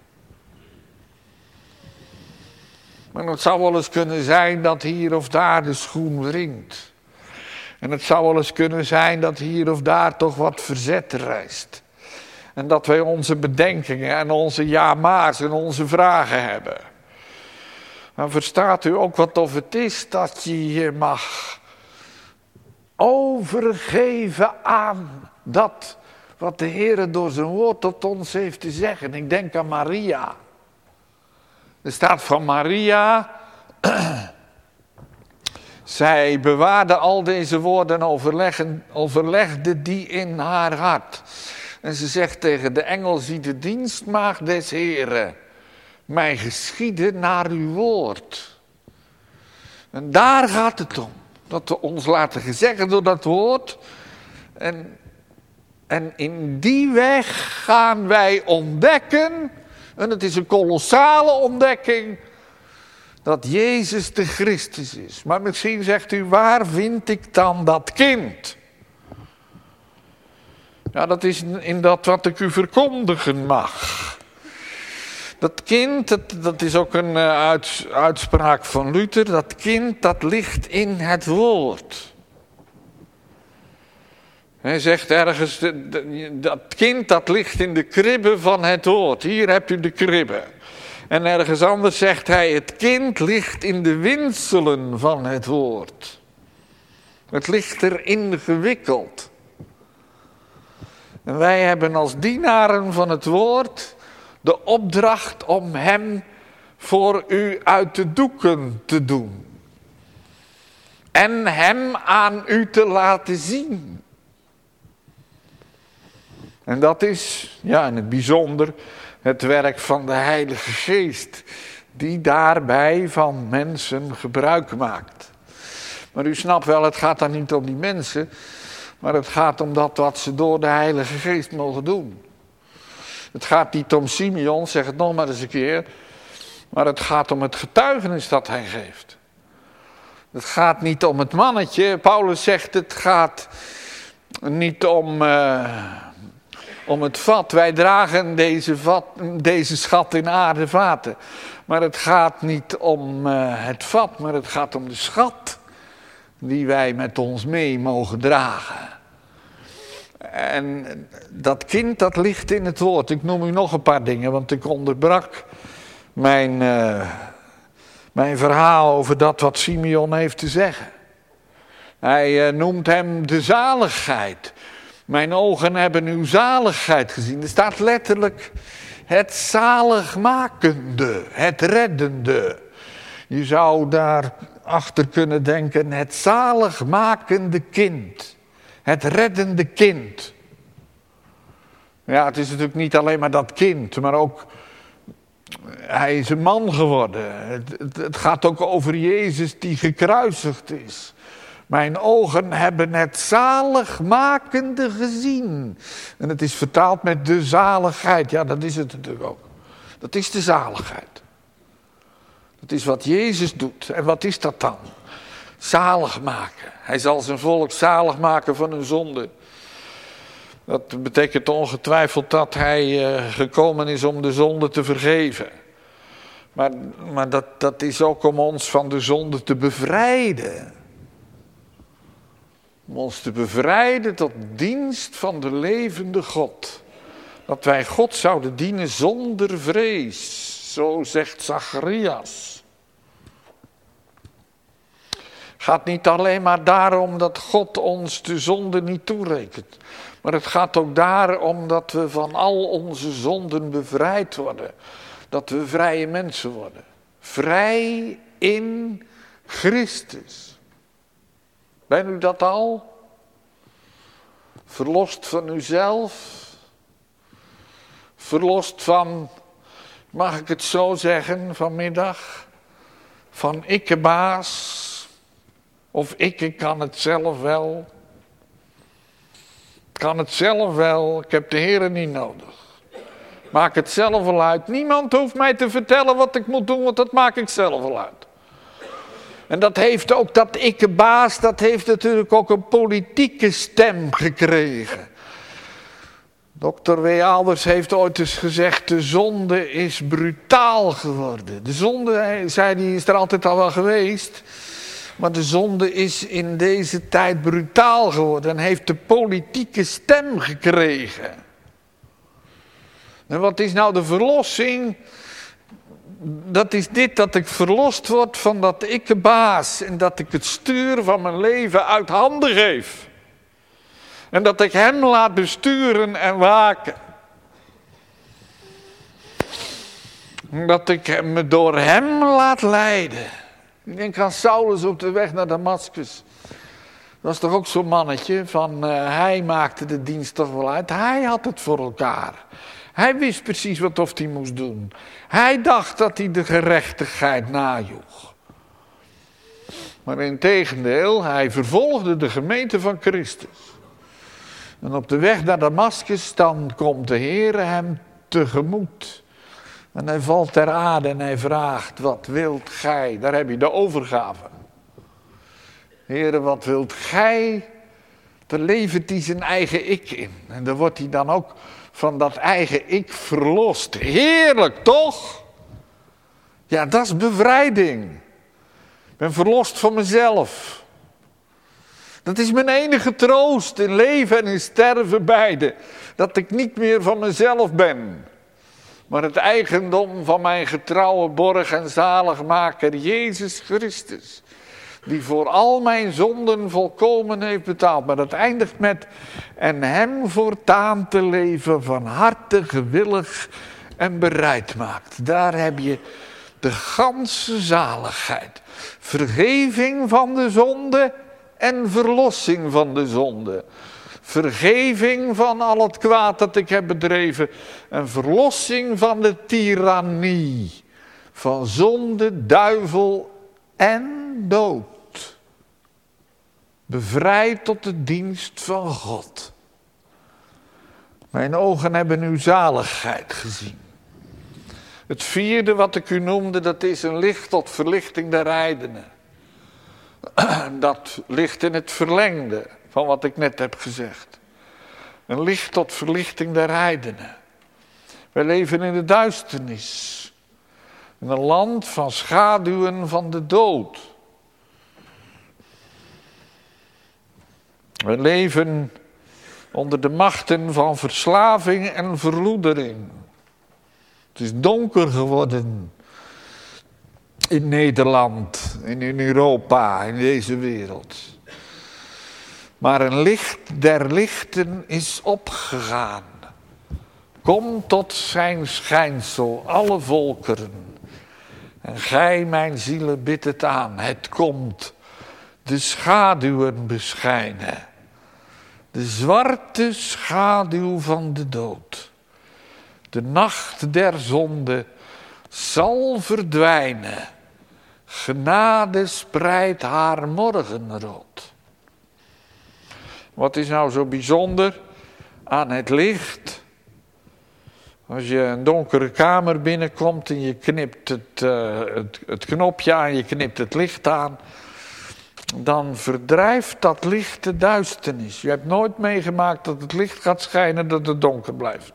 Maar het zou wel eens kunnen zijn dat hier of daar de schoen wringt. En het zou wel eens kunnen zijn dat hier of daar toch wat verzet rijst. En dat wij onze bedenkingen en onze ja-maars en onze vragen hebben. Maar verstaat u ook wat of het is dat je je mag overgeven aan dat wat de Heer door zijn woord tot ons heeft te zeggen. Ik denk aan Maria. Er staat van Maria, zij bewaarde al deze woorden en overlegde die in haar hart. En ze zegt tegen de engel, zie de dienstmaagd des Heeren, mij geschieden naar uw woord. En daar gaat het om, dat we ons laten gezeggen door dat woord. En, en in die weg gaan wij ontdekken, en het is een kolossale ontdekking, dat Jezus de Christus is. Maar misschien zegt u, waar vind ik dan dat kind? Ja, dat is in dat wat ik u verkondigen mag. Dat kind, dat, dat is ook een uh, uits, uitspraak van Luther, dat kind dat ligt in het woord. Hij zegt ergens, de, de, dat kind dat ligt in de kribbe van het woord. Hier heb je de kribbe. En ergens anders zegt hij, het kind ligt in de windselen van het woord. Het ligt erin gewikkeld. En wij hebben als dienaren van het woord de opdracht om hem voor u uit de doeken te doen. En hem aan u te laten zien. En dat is, ja, in het bijzonder het werk van de Heilige Geest, die daarbij van mensen gebruik maakt. Maar u snapt wel, het gaat dan niet om die mensen, maar het gaat om dat wat ze door de Heilige Geest mogen doen. Het gaat niet om Simeon, zeg het nog maar eens een keer, maar het gaat om het getuigenis dat hij geeft. Het gaat niet om het mannetje, Paulus zegt het gaat niet om... Uh, Om het vat, wij dragen deze, vat, deze schat in aarden vaten. Maar het gaat niet om uh, het vat, maar het gaat om de schat die wij met ons mee mogen dragen. En dat kind dat ligt in het woord. Ik noem u nog een paar dingen, want ik onderbrak mijn, uh, mijn verhaal over dat wat Simeon heeft te zeggen. Hij uh, noemt hem de zaligheid. Mijn ogen hebben uw zaligheid gezien. Er staat letterlijk het zaligmakende, het reddende. Je zou daarachter kunnen denken, het zaligmakende kind. Het reddende kind. Ja, het is natuurlijk niet alleen maar dat kind, maar ook, hij is een man geworden. Het, het, het gaat ook over Jezus die gekruisigd is. Mijn ogen hebben het zaligmakende gezien. En het is vertaald met de zaligheid. Ja, dat is het natuurlijk ook. Dat is de zaligheid. Dat is wat Jezus doet. En wat is dat dan? Zalig maken. Hij zal zijn volk zalig maken van hun zonde. Dat betekent ongetwijfeld dat hij uh, gekomen is om de zonde te vergeven. Maar, maar dat, dat is ook om ons van de zonde te bevrijden. Om ons te bevrijden tot dienst van de levende God. Dat wij God zouden dienen zonder vrees. Zo zegt Zacharias. Het gaat niet alleen maar daarom dat God ons de zonde niet toerekent. Maar het gaat ook daarom dat we van al onze zonden bevrijd worden. Dat we vrije mensen worden. Vrij in Christus. Ben u dat al? Verlost van uzelf? Verlost van, mag ik het zo zeggen vanmiddag, van ikkebaas? Of ik kan het zelf wel? Ik kan het zelf wel, ik heb de Heer niet nodig. Maak het zelf wel uit. Niemand hoeft mij te vertellen wat ik moet doen, want dat maak ik zelf wel uit. En dat heeft ook, dat ikkebaas, dat heeft natuurlijk ook een politieke stem gekregen. dokter W. Alders heeft ooit eens gezegd, de zonde is brutaal geworden. De zonde, zei hij, is er altijd al wel geweest. Maar de zonde is in deze tijd brutaal geworden en heeft de politieke stem gekregen. En wat is nou de verlossing? Dat is dit, dat ik verlost word van dat ikkebaas. En dat ik het stuur van mijn leven uit handen geef. En dat ik hem laat besturen en waken. Dat ik me door hem laat leiden. Ik denk aan Saulus op de weg naar Damascus. Dat was toch ook zo'n mannetje van uh, hij maakte de dienst toch wel uit. Hij had het voor elkaar. Hij wist precies wat of hij moest doen. Hij dacht dat hij de gerechtigheid najoeg. Maar integendeel, hij vervolgde de gemeente van Christus. En op de weg naar Damascus dan komt de Heer hem tegemoet. En hij valt ter aarde en hij vraagt, wat wilt gij? Daar heb je de overgave. Heere, wat wilt gij? Daar levert hij zijn eigen ik in. En dan wordt hij dan ook van dat eigen ik verlost. Heerlijk, toch? Ja, dat is bevrijding. Ik ben verlost van mezelf. Dat is mijn enige troost in leven en in sterven beide. Dat ik niet meer van mezelf ben. Maar het eigendom van mijn getrouwe borg en zaligmaker Jezus Christus. Die voor al mijn zonden volkomen heeft betaald. Maar dat eindigt met, en hem voortaan te leven van harte gewillig en bereid maakt. Daar heb je de ganse zaligheid. Vergeving van de zonde en verlossing van de zonde. Vergeving van al het kwaad dat ik heb bedreven. En verlossing van de tirannie. Van zonde, duivel en dood. Bevrijd tot de dienst van God. Mijn ogen hebben uw zaligheid gezien. Het vierde wat ik u noemde, dat is een licht tot verlichting der heidenen. Dat ligt in het verlengde van wat ik net heb gezegd. Een licht tot verlichting der heidenen. Wij leven in de duisternis. In een land van schaduwen van de dood. We leven onder de machten van verslaving en verloedering. Het is donker geworden in Nederland, in Europa, in deze wereld. Maar een licht der lichten is opgegaan. Kom tot zijn schijnsel, alle volkeren. En gij, mijn zielen, bidt het aan. Het komt de schaduwen beschijnen. De zwarte schaduw van de dood. De nacht der zonde zal verdwijnen. Genade spreidt haar morgenrood. Wat is nou zo bijzonder aan het licht? Als je een donkere kamer binnenkomt en je knipt het, uh, het, het knopje aan, je knipt het licht aan, dan verdrijft dat licht de duisternis. Je hebt nooit meegemaakt dat het licht gaat schijnen, dat het donker blijft.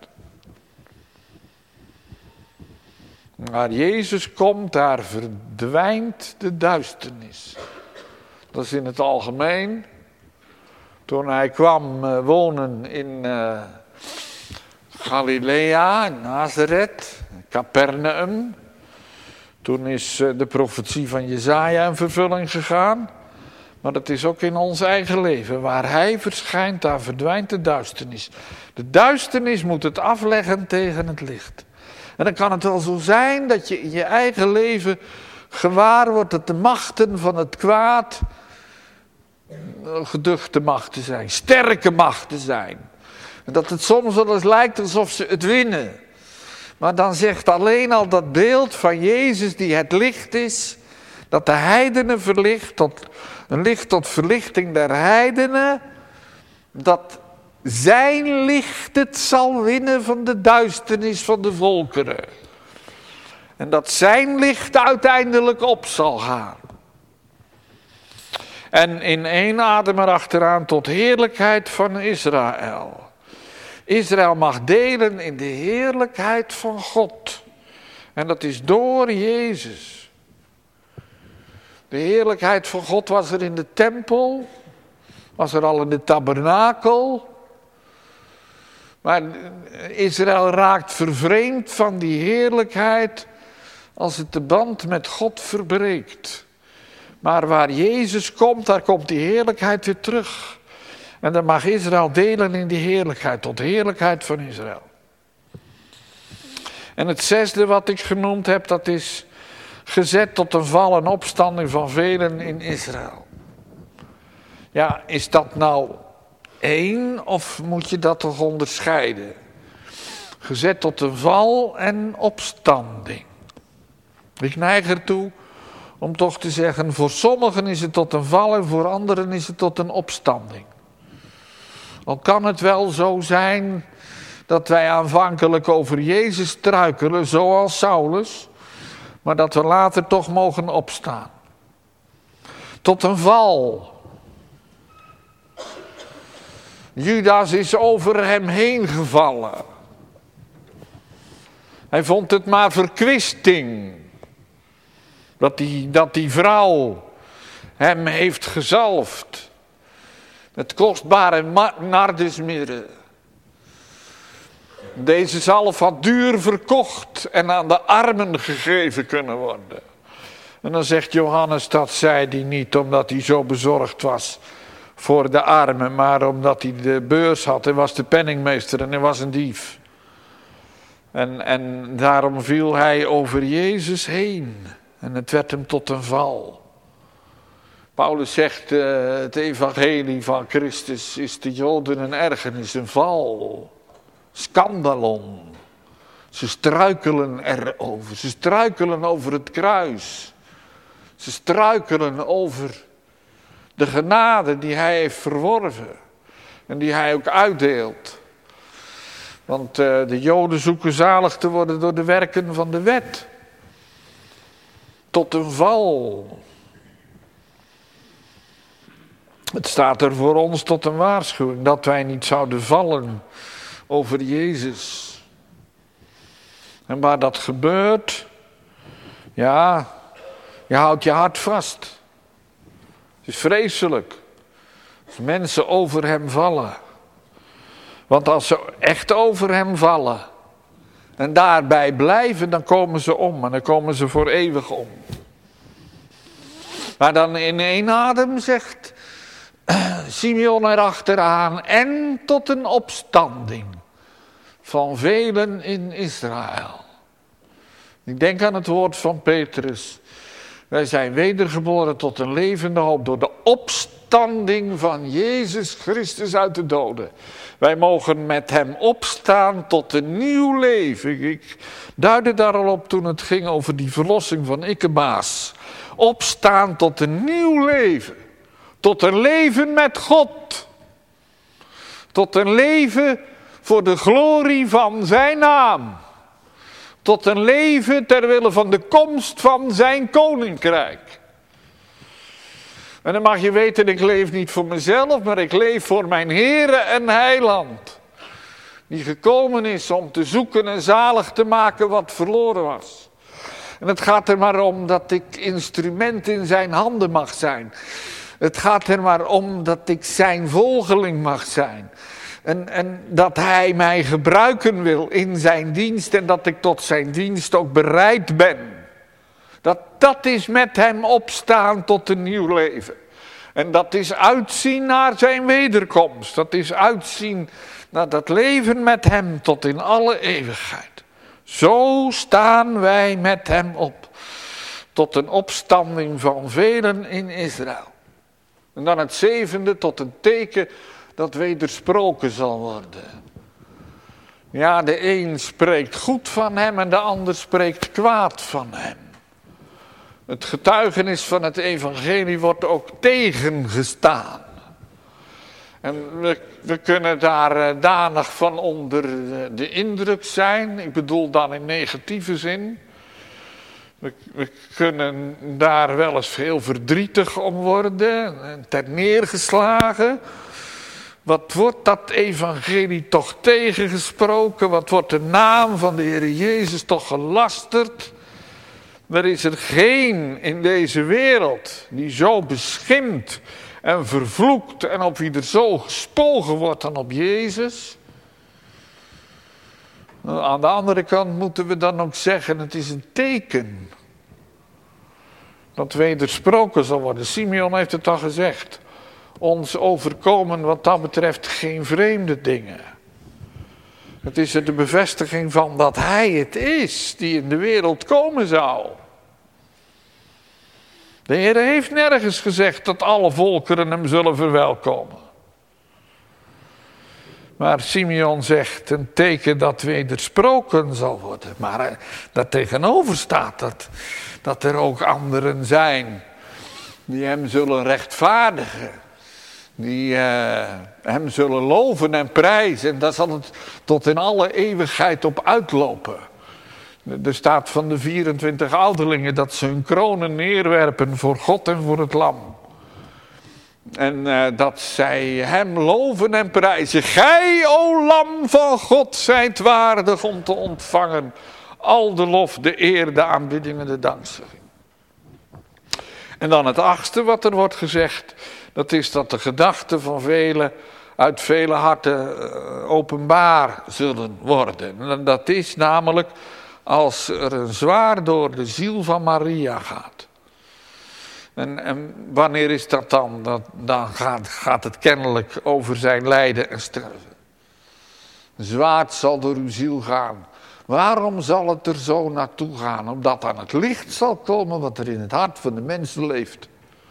Maar Jezus komt, daar verdwijnt de duisternis. Dat is in het algemeen. Toen hij kwam uh, wonen in uh, Galilea, in Nazareth, Capernaum. Toen is uh, de profetie van Jesaja in vervulling gegaan. Maar dat is ook in ons eigen leven. Waar hij verschijnt, daar verdwijnt de duisternis. De duisternis moet het afleggen tegen het licht. En dan kan het wel zo zijn dat je in je eigen leven gewaar wordt dat de machten van het kwaad geduchte machten zijn, sterke machten zijn. En dat het soms wel eens lijkt alsof ze het winnen. Maar dan zegt alleen al dat beeld van Jezus die het licht is, dat de heidenen verlicht, tot, een licht tot verlichting der heidenen, dat zijn licht het zal winnen van de duisternis van de volkeren. En dat zijn licht uiteindelijk op zal gaan. En in één adem erachteraan tot heerlijkheid van Israël. Israël mag delen in de heerlijkheid van God. En dat is door Jezus. De heerlijkheid van God was er in de tempel. Was er al in de tabernakel. Maar Israël raakt vervreemd van die heerlijkheid als het de band met God verbreekt. Maar waar Jezus komt, daar komt die heerlijkheid weer terug. En dan mag Israël delen in die heerlijkheid, tot de heerlijkheid van Israël. En het zesde wat ik genoemd heb, dat is gezet tot een val en opstanding van velen in Israël. Ja, is dat nou één of moet je dat toch onderscheiden? Gezet tot een val en opstanding. Ik neig ertoe om toch te zeggen, voor sommigen is het tot een val en voor anderen is het tot een opstanding. Al kan het wel zo zijn dat wij aanvankelijk over Jezus struikelen, zoals Saulus, maar dat we later toch mogen opstaan. Tot een val. Judas is over hem heen gevallen. Hij vond het maar verkwisting. Dat die, dat die vrouw hem heeft gezalfd. Met kostbare nardusmirre. Deze zalf had duur verkocht en aan de armen gegeven kunnen worden. En dan zegt Johannes, dat zei hij niet omdat hij zo bezorgd was voor de armen, maar omdat hij de beurs had. Hij was de penningmeester en hij was een dief. En, en daarom viel hij over Jezus heen. En het werd hem tot een val. Paulus zegt, uh, het evangelie van Christus is de Joden een ergernis, een val. Scandalon. Ze struikelen erover. Ze struikelen over het kruis. Ze struikelen over de genade die hij heeft verworven. En die hij ook uitdeelt. Want uh, de Joden zoeken zalig te worden door de werken van de wet. Tot een val. Het staat er voor ons tot een waarschuwing dat wij niet zouden vallen over Jezus. En waar dat gebeurt, ja, je houdt je hart vast. Het is vreselijk als mensen over hem vallen. Want als ze echt over hem vallen en daarbij blijven, dan komen ze om en dan komen ze voor eeuwig om. Maar dan in één adem zegt Simeon erachteraan en tot een opstanding van velen in Israël. Ik denk aan het woord van Petrus. Wij zijn wedergeboren tot een levende hoop door de opstanding van Jezus Christus uit de doden. Wij mogen met hem opstaan tot een nieuw leven. Ik duidde daar al op toen het ging over die verlossing van Ickebaas. Opstaan tot een nieuw leven. Tot een leven met God. Tot een leven voor de glorie van zijn naam. Tot een leven ter wille van de komst van zijn koninkrijk. En dan mag je weten, ik leef niet voor mezelf, maar ik leef voor mijn Heere en Heiland. Die gekomen is om te zoeken en zalig te maken wat verloren was. En het gaat er maar om dat ik instrument in zijn handen mag zijn. Het gaat er maar om dat ik zijn volgeling mag zijn. En, en dat hij mij gebruiken wil in zijn dienst en dat ik tot zijn dienst ook bereid ben. Dat, dat is met hem opstaan tot een nieuw leven. En dat is uitzien naar zijn wederkomst. Dat is uitzien naar dat leven met hem tot in alle eeuwigheid. Zo staan wij met hem op. Tot een opstanding van velen in Israël. En dan het zevende, tot een teken dat wedersproken zal worden. Ja, de een spreekt goed van hem en de ander spreekt kwaad van hem. Het getuigenis van het evangelie wordt ook tegengestaan. En we, we kunnen daar danig van onder de indruk zijn. Ik bedoel dan in negatieve zin. We, we kunnen daar wel eens heel verdrietig om worden en ter neergeslagen. Wat wordt dat evangelie toch tegengesproken? Wat wordt de naam van de Heer Jezus toch gelasterd? Er is er geen in deze wereld die zo beschimpt en vervloekt en op wie er zo gespogen wordt dan op Jezus. Aan de andere kant moeten we dan ook zeggen, het is een teken dat wedersproken zal worden. Simeon heeft het al gezegd. Ons overkomen wat dat betreft geen vreemde dingen. Het is de bevestiging van dat hij het is die in de wereld komen zou. De Heer heeft nergens gezegd dat alle volkeren hem zullen verwelkomen. Maar Simeon zegt een teken dat wedersproken zal worden. Maar daartegenover staat dat, dat er ook anderen zijn die hem zullen rechtvaardigen. Die uh, hem zullen loven en prijzen. En daar zal het tot in alle eeuwigheid op uitlopen. Er staat van de vierentwintig ouderlingen dat ze hun kronen neerwerpen voor God en voor het lam. En uh, dat zij hem loven en prijzen. Gij, o lam van God, zijt waardig om te ontvangen al de lof, de eer, de aanbidding en de dankzegging. En dan het achtste wat er wordt gezegd. Dat is dat de gedachten van velen uit vele harten uh, openbaar zullen worden. En dat is namelijk als er een zwaar door de ziel van Maria gaat. En, en wanneer is dat dan? Dat, dan gaat, gaat het kennelijk over zijn lijden en sterven. Een zwaard zal door uw ziel gaan. Waarom zal het er zo naartoe gaan? Omdat aan het licht zal komen wat er in het hart van de mensen leeft.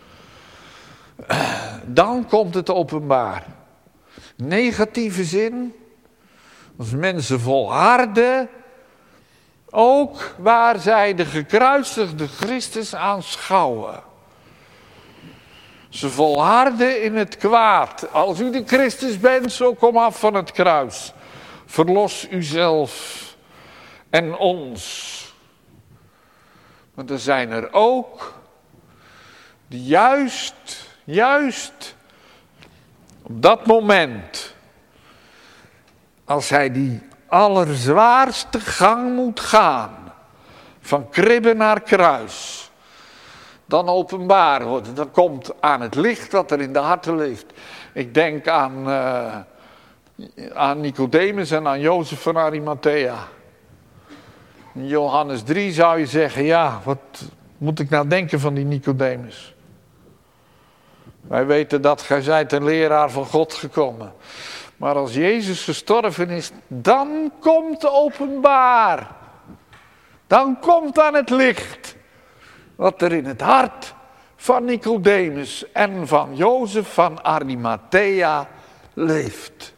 Dan komt het openbaar. Negatieve zin. Als mensen volharden. Ook waar zij de gekruisigde Christus aanschouwen. Ze volharden in het kwaad. Als u de Christus bent, zo kom af van het kruis. Verlos uzelf en ons. Want er zijn er ook die juist, juist op dat moment, als hij die allerzwaarste gang moet gaan, van kribbe naar kruis, dan openbaar wordt. Dan komt aan het licht wat er in de harten leeft. Ik denk aan, uh, aan Nicodemus en aan Jozef van Arimathea. In Johannes drie zou je zeggen, ja, wat moet ik nou denken van die Nicodemus? Wij weten dat gij zijt een leraar van God gekomen. Maar als Jezus gestorven is, dan komt openbaar. Dan komt aan het licht wat er in het hart van Nicodemus en van Jozef van Arimathea leeft.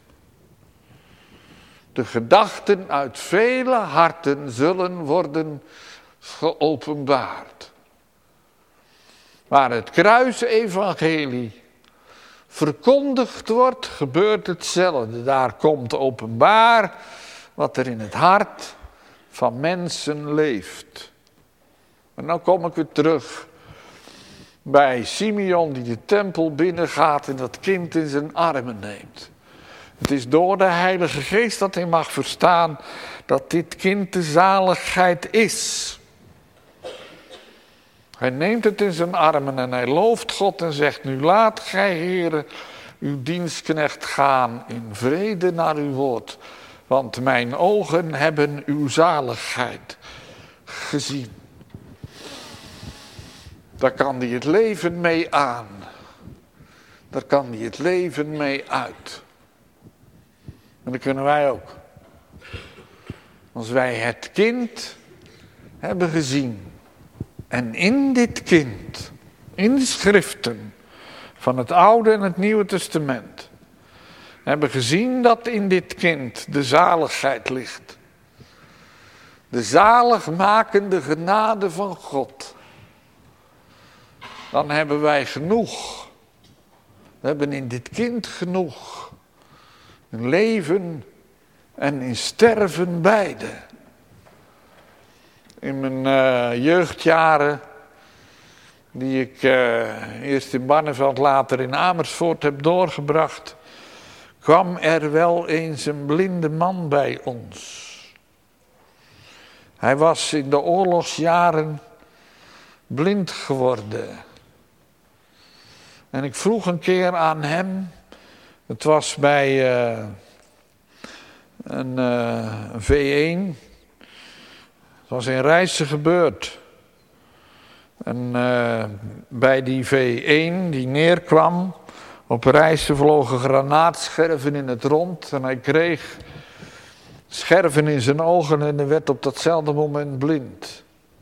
De gedachten uit vele harten zullen worden geopenbaard. Waar het kruisevangelie verkondigd wordt, gebeurt hetzelfde. Daar komt openbaar wat er in het hart van mensen leeft. En nou kom ik weer terug bij Simeon die de tempel binnengaat en dat kind in zijn armen neemt. Het is door de Heilige Geest dat hij mag verstaan dat dit kind de zaligheid is. Hij neemt het in zijn armen en hij looft God en zegt: nu laat gij, Heere, uw dienstknecht gaan in vrede naar uw woord. Want mijn ogen hebben uw zaligheid gezien. Daar kan hij het leven mee aan. Daar kan hij het leven mee uit. En dat kunnen wij ook. Als wij het kind hebben gezien. En in dit kind, in de schriften van het Oude en het Nieuwe Testament, hebben gezien dat in dit kind de zaligheid ligt. De zaligmakende genade van God. Dan hebben wij genoeg. We hebben in dit kind genoeg. In leven en in sterven beide. In mijn uh, jeugdjaren, die ik uh, eerst in Barneveld, later in Amersfoort heb doorgebracht, kwam er wel eens een blinde man bij ons. Hij was in de oorlogsjaren blind geworden. En ik vroeg een keer aan hem, het was bij uh, een, uh, een V één, het was in Rijssen gebeurd. En uh, bij die V één die neerkwam, op Rijssen vlogen granaatscherven in het rond en hij kreeg scherven in zijn ogen en hij werd op datzelfde moment blind.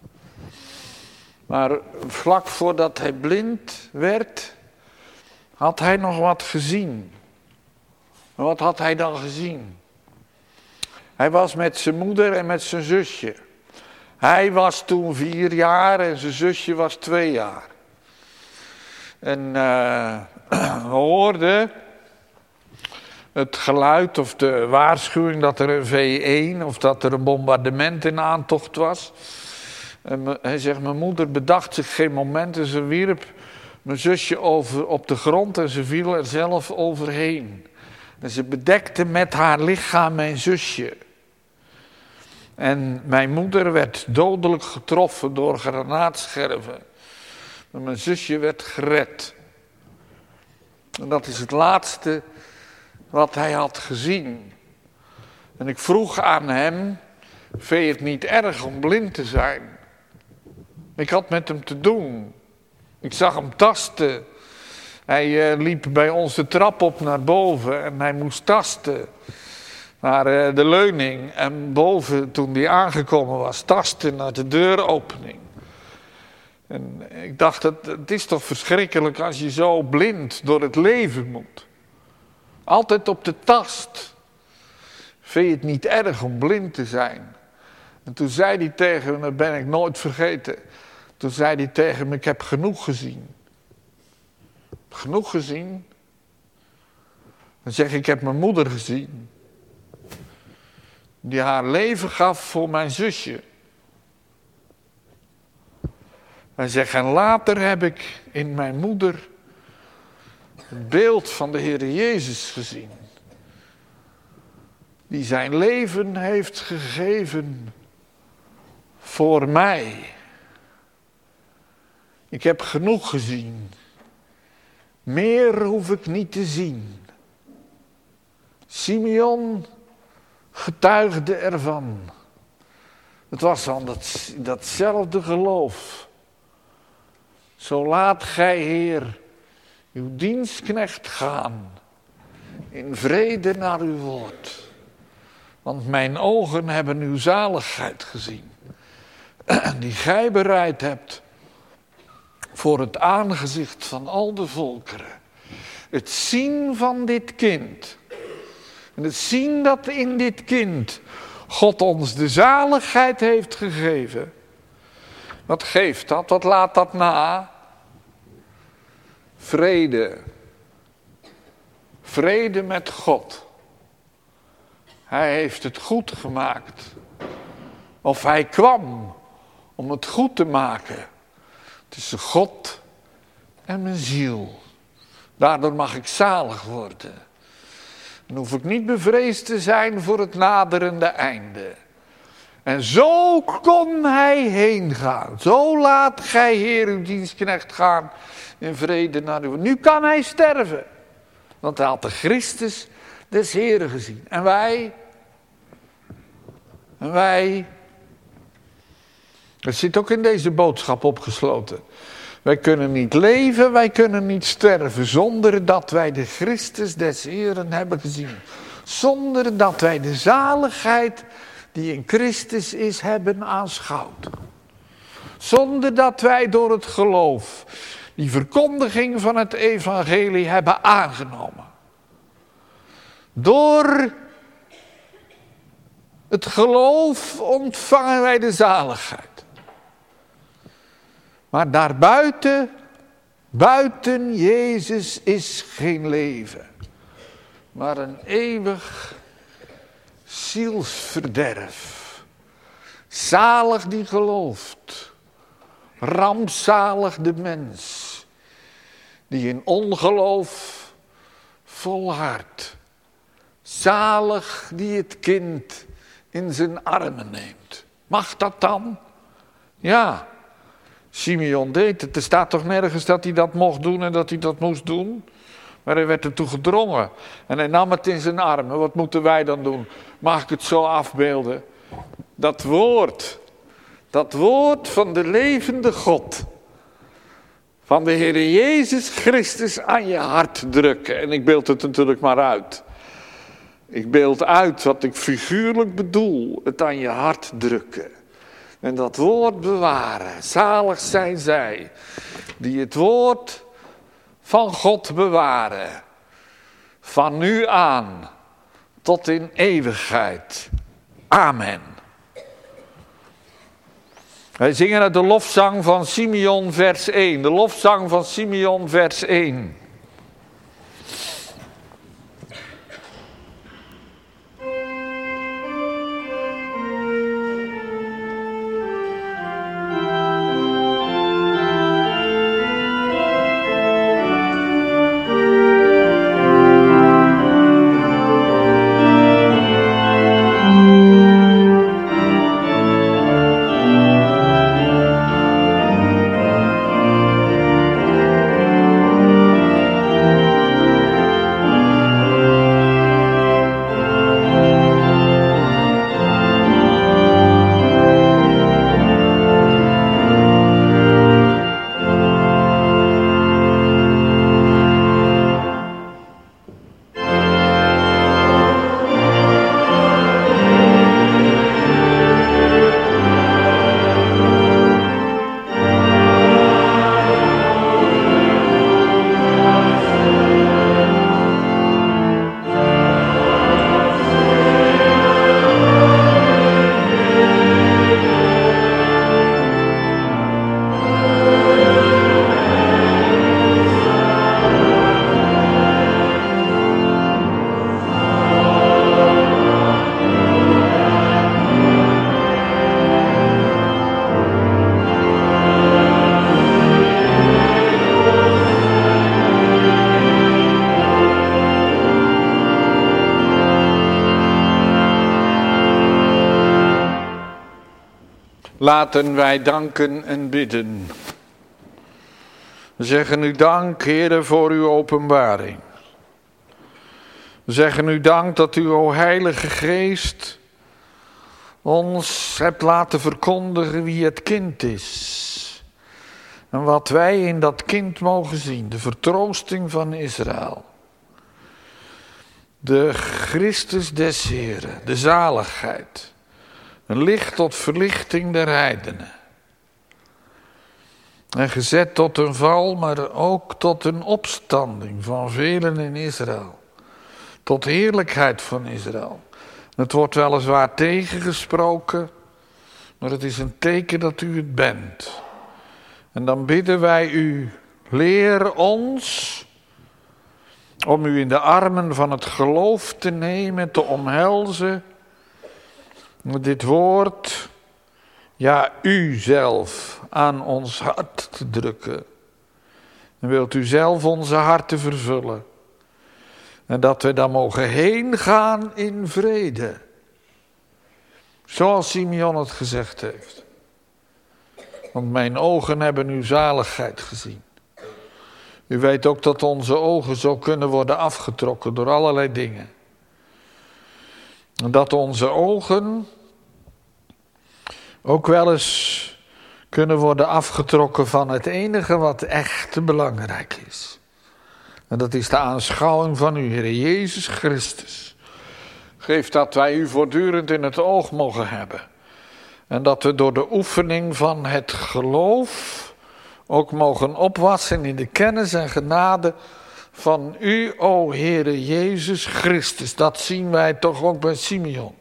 Maar vlak voordat hij blind werd, had hij nog wat gezien. En wat had hij dan gezien? Hij was met zijn moeder en met zijn zusje. Hij was toen vier jaar en zijn zusje was twee jaar. En uh, we hoorden het geluid of de waarschuwing dat er een V één of dat er een bombardement in aantocht was. En hij zegt, mijn moeder bedacht zich geen moment en ze wierp mijn zusje over, op de grond en ze viel er zelf overheen. En ze bedekte met haar lichaam mijn zusje. En mijn moeder werd dodelijk getroffen door granaatscherven. Maar mijn zusje werd gered. En dat is het laatste wat hij had gezien. En ik vroeg aan hem, vind je het niet erg om blind te zijn? Ik had met hem te doen. Ik zag hem tasten. Hij uh, liep bij ons de trap op naar boven en hij moest tasten naar uh, de leuning. En boven, toen hij aangekomen was, tasten naar de deuropening. En ik dacht, het, het is toch verschrikkelijk als je zo blind door het leven moet. Altijd op de tast. Vind je het niet erg om blind te zijn? En toen zei hij tegen me, dat ben ik nooit vergeten. Toen zei hij tegen me, ik heb genoeg gezien. Genoeg gezien? Dan zeg ik, ik heb mijn moeder gezien. Die haar leven gaf voor mijn zusje. Hij zegt, en later heb ik in mijn moeder het beeld van de Heer Jezus gezien. Die zijn leven heeft gegeven voor mij. Ik heb genoeg gezien. Meer hoef ik niet te zien. Simeon getuigde ervan. Het was dan dat, datzelfde geloof. Zo laat gij, Heer, uw dienstknecht gaan in vrede naar uw woord. Want mijn ogen hebben uw zaligheid gezien, die gij bereid hebt voor het aangezicht van al de volkeren. Het zien van dit kind. En het zien dat in dit kind God ons de zaligheid heeft gegeven. Wat geeft dat? Wat laat dat na? Vrede. Vrede met God. Hij heeft het goed gemaakt. Of hij kwam om het goed te maken. Tussen God en mijn ziel. Daardoor mag ik zalig worden. Dan hoef ik niet bevreesd te zijn voor het naderende einde. En zo kon hij heen gaan. Zo laat gij, Heer, uw dienstknecht gaan in vrede naar uw. Nu kan hij sterven. Want hij had de Christus des Heeren gezien. En wij? En wij? Het zit ook in deze boodschap opgesloten. Wij kunnen niet leven, wij kunnen niet sterven, zonder dat wij de Christus des Heeren hebben gezien. Zonder dat wij de zaligheid die in Christus is, hebben aanschouwd. Zonder dat wij door het geloof die verkondiging van het evangelie hebben aangenomen. Door het geloof ontvangen wij de zaligheid. Maar daarbuiten, buiten Jezus is geen leven. Maar een eeuwig zielsverderf. Zalig die gelooft. Rampzalig de mens. Die in ongeloof volhardt. Zalig die het kind in zijn armen neemt. Mag dat dan? Ja. Simeon deed het. Er staat toch nergens dat hij dat mocht doen en dat hij dat moest doen? Maar hij werd ertoe gedrongen. En hij nam het in zijn armen. Wat moeten wij dan doen? Mag ik het zo afbeelden? Dat woord. Dat woord van de levende God. Van de Heer Jezus Christus aan je hart drukken. En ik beeld het natuurlijk maar uit. Ik beeld uit wat ik figuurlijk bedoel. Het aan je hart drukken. En dat woord bewaren. Zalig zijn zij die het woord van God bewaren. Van nu aan tot in eeuwigheid. Amen. Wij zingen uit de lofzang van Simeon vers één. De lofzang van Simeon vers één. Laten wij danken en bidden. We zeggen u dank, Heere, voor uw openbaring. We zeggen u dank dat u, o Heilige Geest, ons hebt laten verkondigen wie het kind is. En wat wij in dat kind mogen zien, de vertroosting van Israël. De Christus des Heren, de zaligheid. Een licht tot verlichting der heidenen. En gezet tot een val, maar ook tot een opstanding van velen in Israël. Tot heerlijkheid van Israël. Het wordt weliswaar tegengesproken, maar het is een teken dat u het bent. En dan bidden wij u, leer ons om u in de armen van het geloof te nemen, te omhelzen. Dit woord, ja, u zelf aan ons hart te drukken. En wilt u zelf onze harten vervullen. En dat we dan mogen heen gaan in vrede. Zoals Simeon het gezegd heeft. Want mijn ogen hebben uw zaligheid gezien. U weet ook dat onze ogen zo kunnen worden afgetrokken door allerlei dingen. En dat onze ogen ook wel eens kunnen worden afgetrokken van het enige wat echt belangrijk is. En dat is de aanschouwing van uw Heer Jezus Christus. Geef dat wij u voortdurend in het oog mogen hebben. En dat we door de oefening van het geloof ook mogen opwassen in de kennis en genade van u, o Heere Jezus Christus. Dat zien wij toch ook bij Simeon.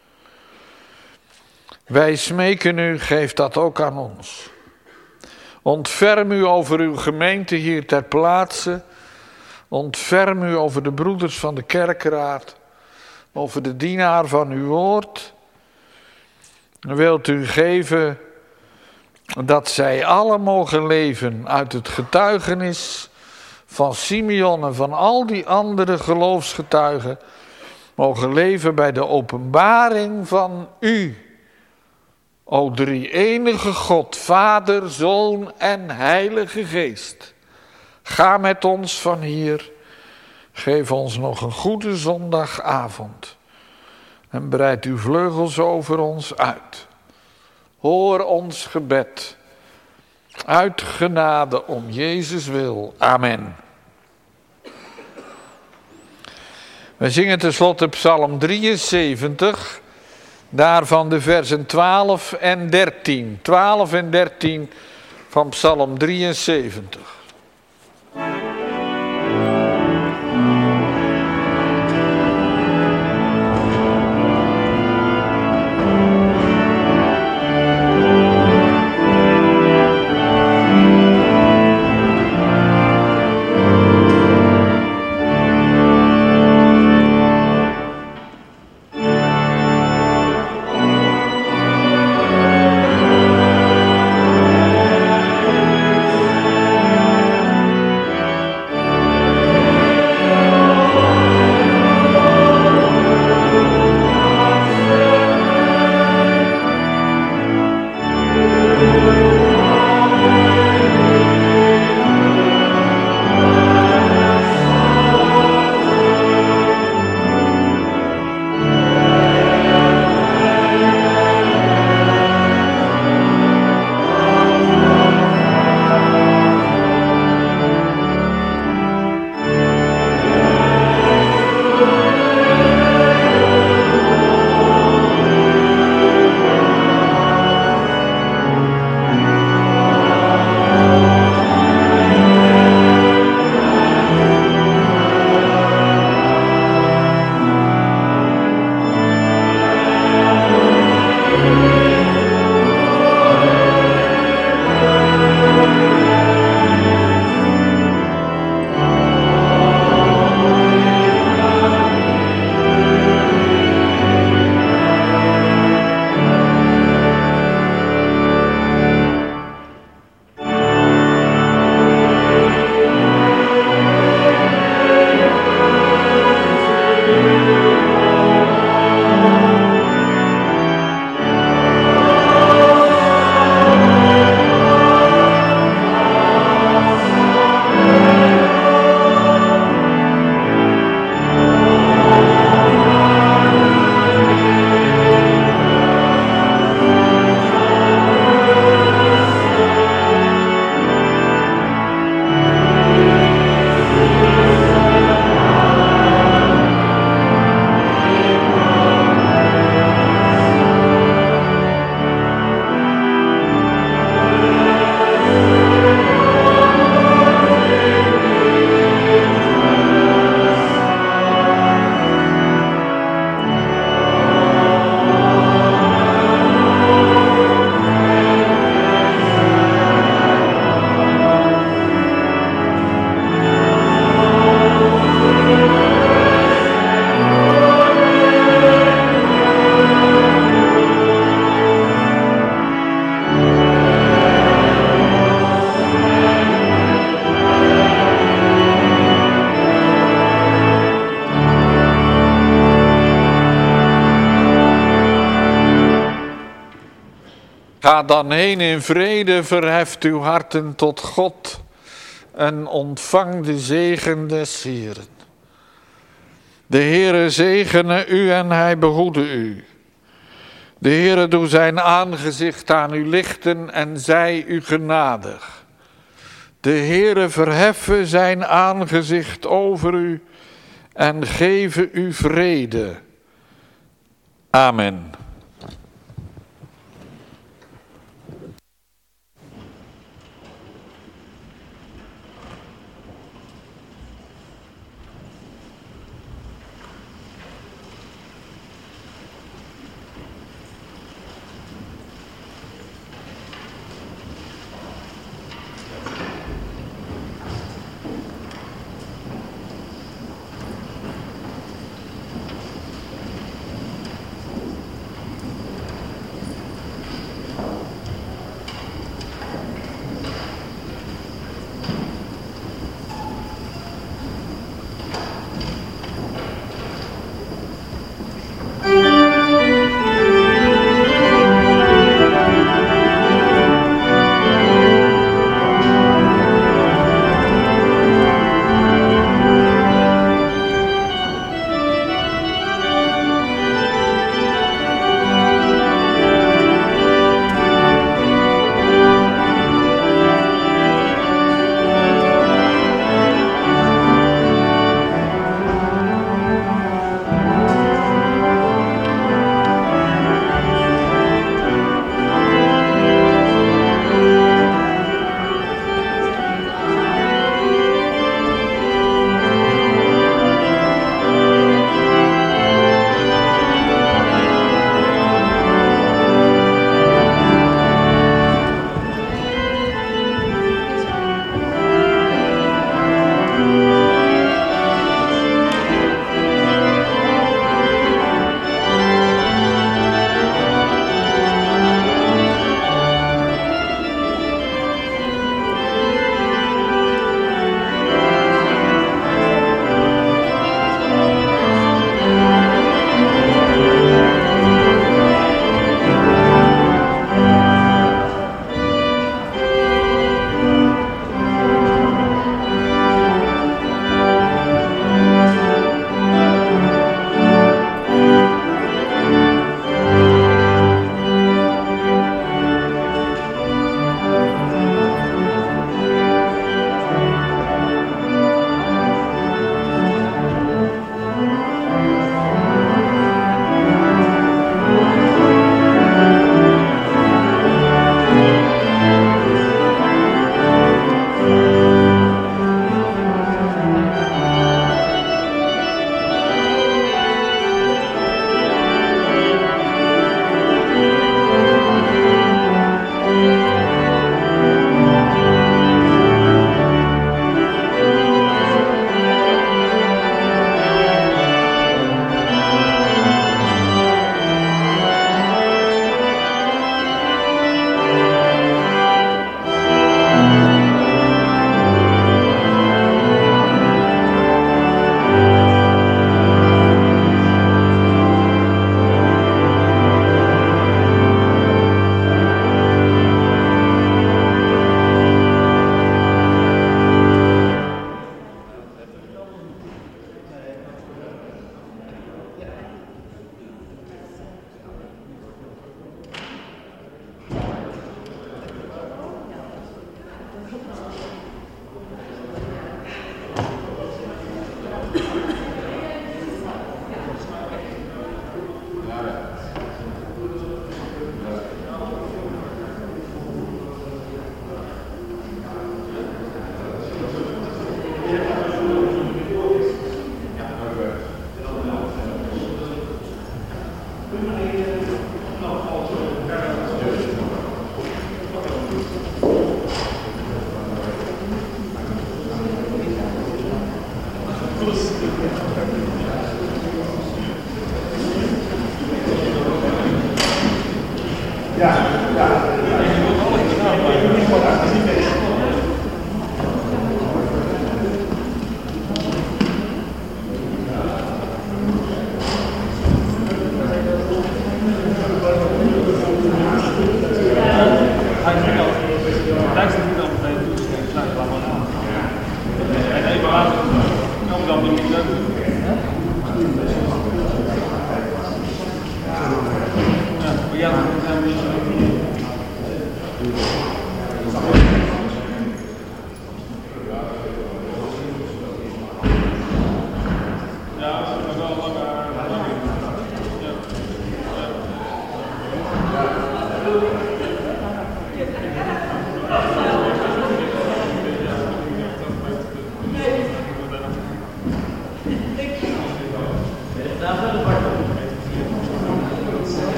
Wij smeken u, geef dat ook aan ons. Ontferm u over uw gemeente hier ter plaatse. Ontferm u over de broeders van de kerkraad. Over de dienaar van uw woord. Wilt u geven dat zij alle mogen leven uit het getuigenis van Simeon en van al die andere geloofsgetuigen. Mogen leven bij de openbaring van u. O drie-enige God, Vader, Zoon en Heilige Geest. Ga met ons van hier. Geef ons nog een goede zondagavond. En breid uw vleugels over ons uit. Hoor ons gebed. Uit genade om Jezus wil. Amen. We zingen tenslotte Psalm drieënzeventig. Daarvan de versen twaalf en dertien. twaalf en dertien van Psalm drieënzeventig. Amen. Ga dan heen in vrede, verheft uw harten tot God en ontvang de zegen des Heeren. De Heere zegene u en hij behoede u. De Heere doe zijn aangezicht aan u lichten en zij u genadig. De Heere verheffe zijn aangezicht over u en geven u vrede. Amen.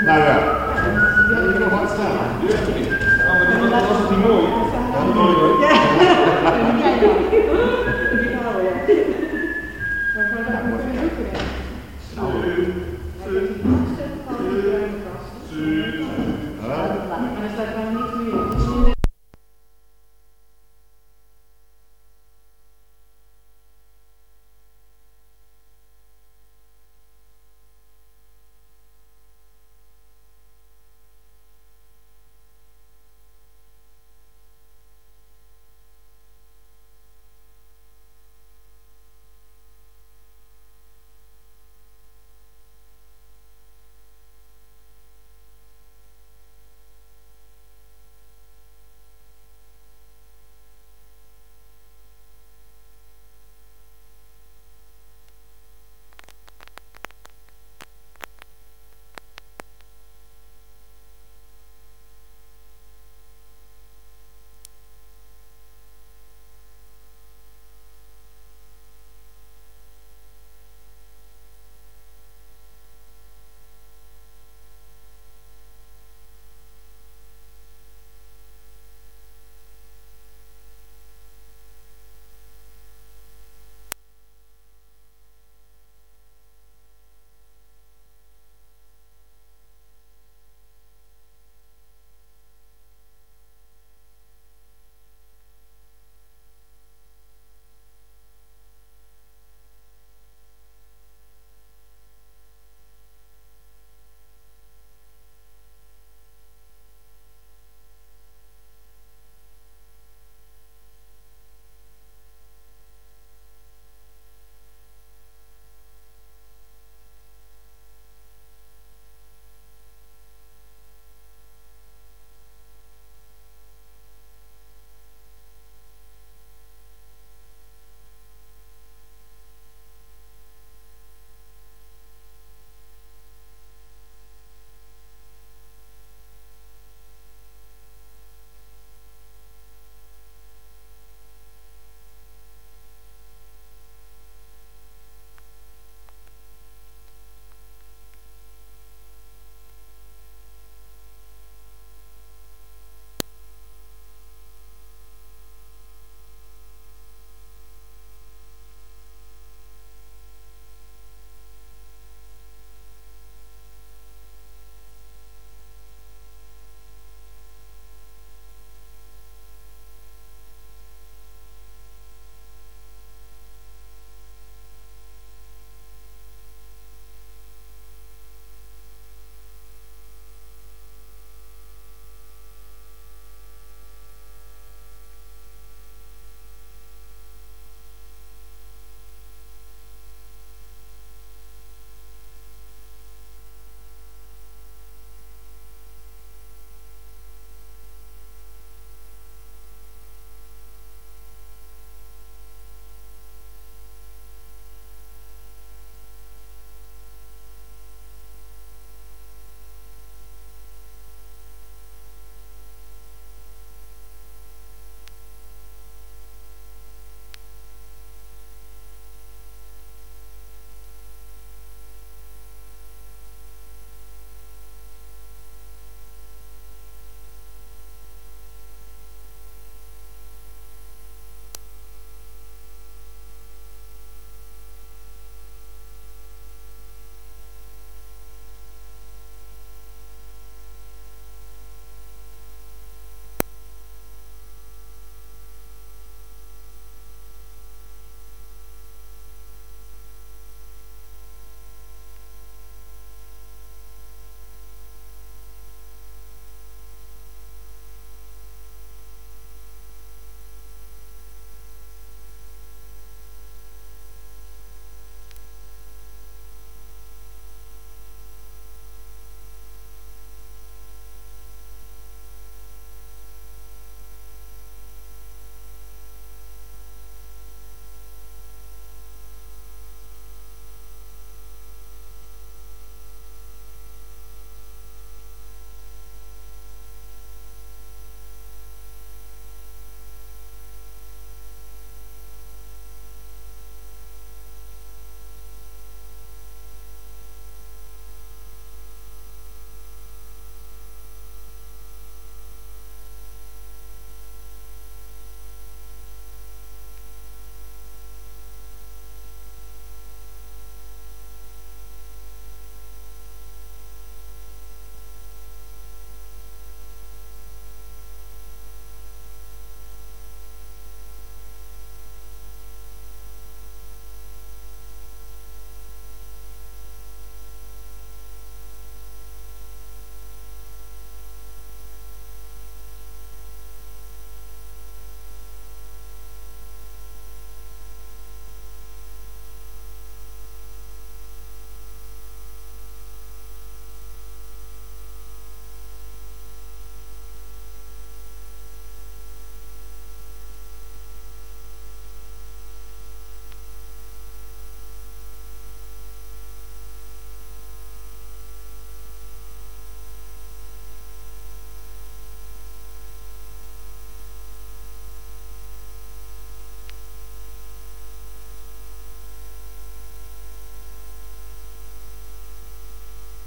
Nou ja. Wil je nog wat staan? Oh, maar die was het niet mooi. Dat is mooi hoor. Ja. Die houden, ja. Maar vandaag moet je ook weer.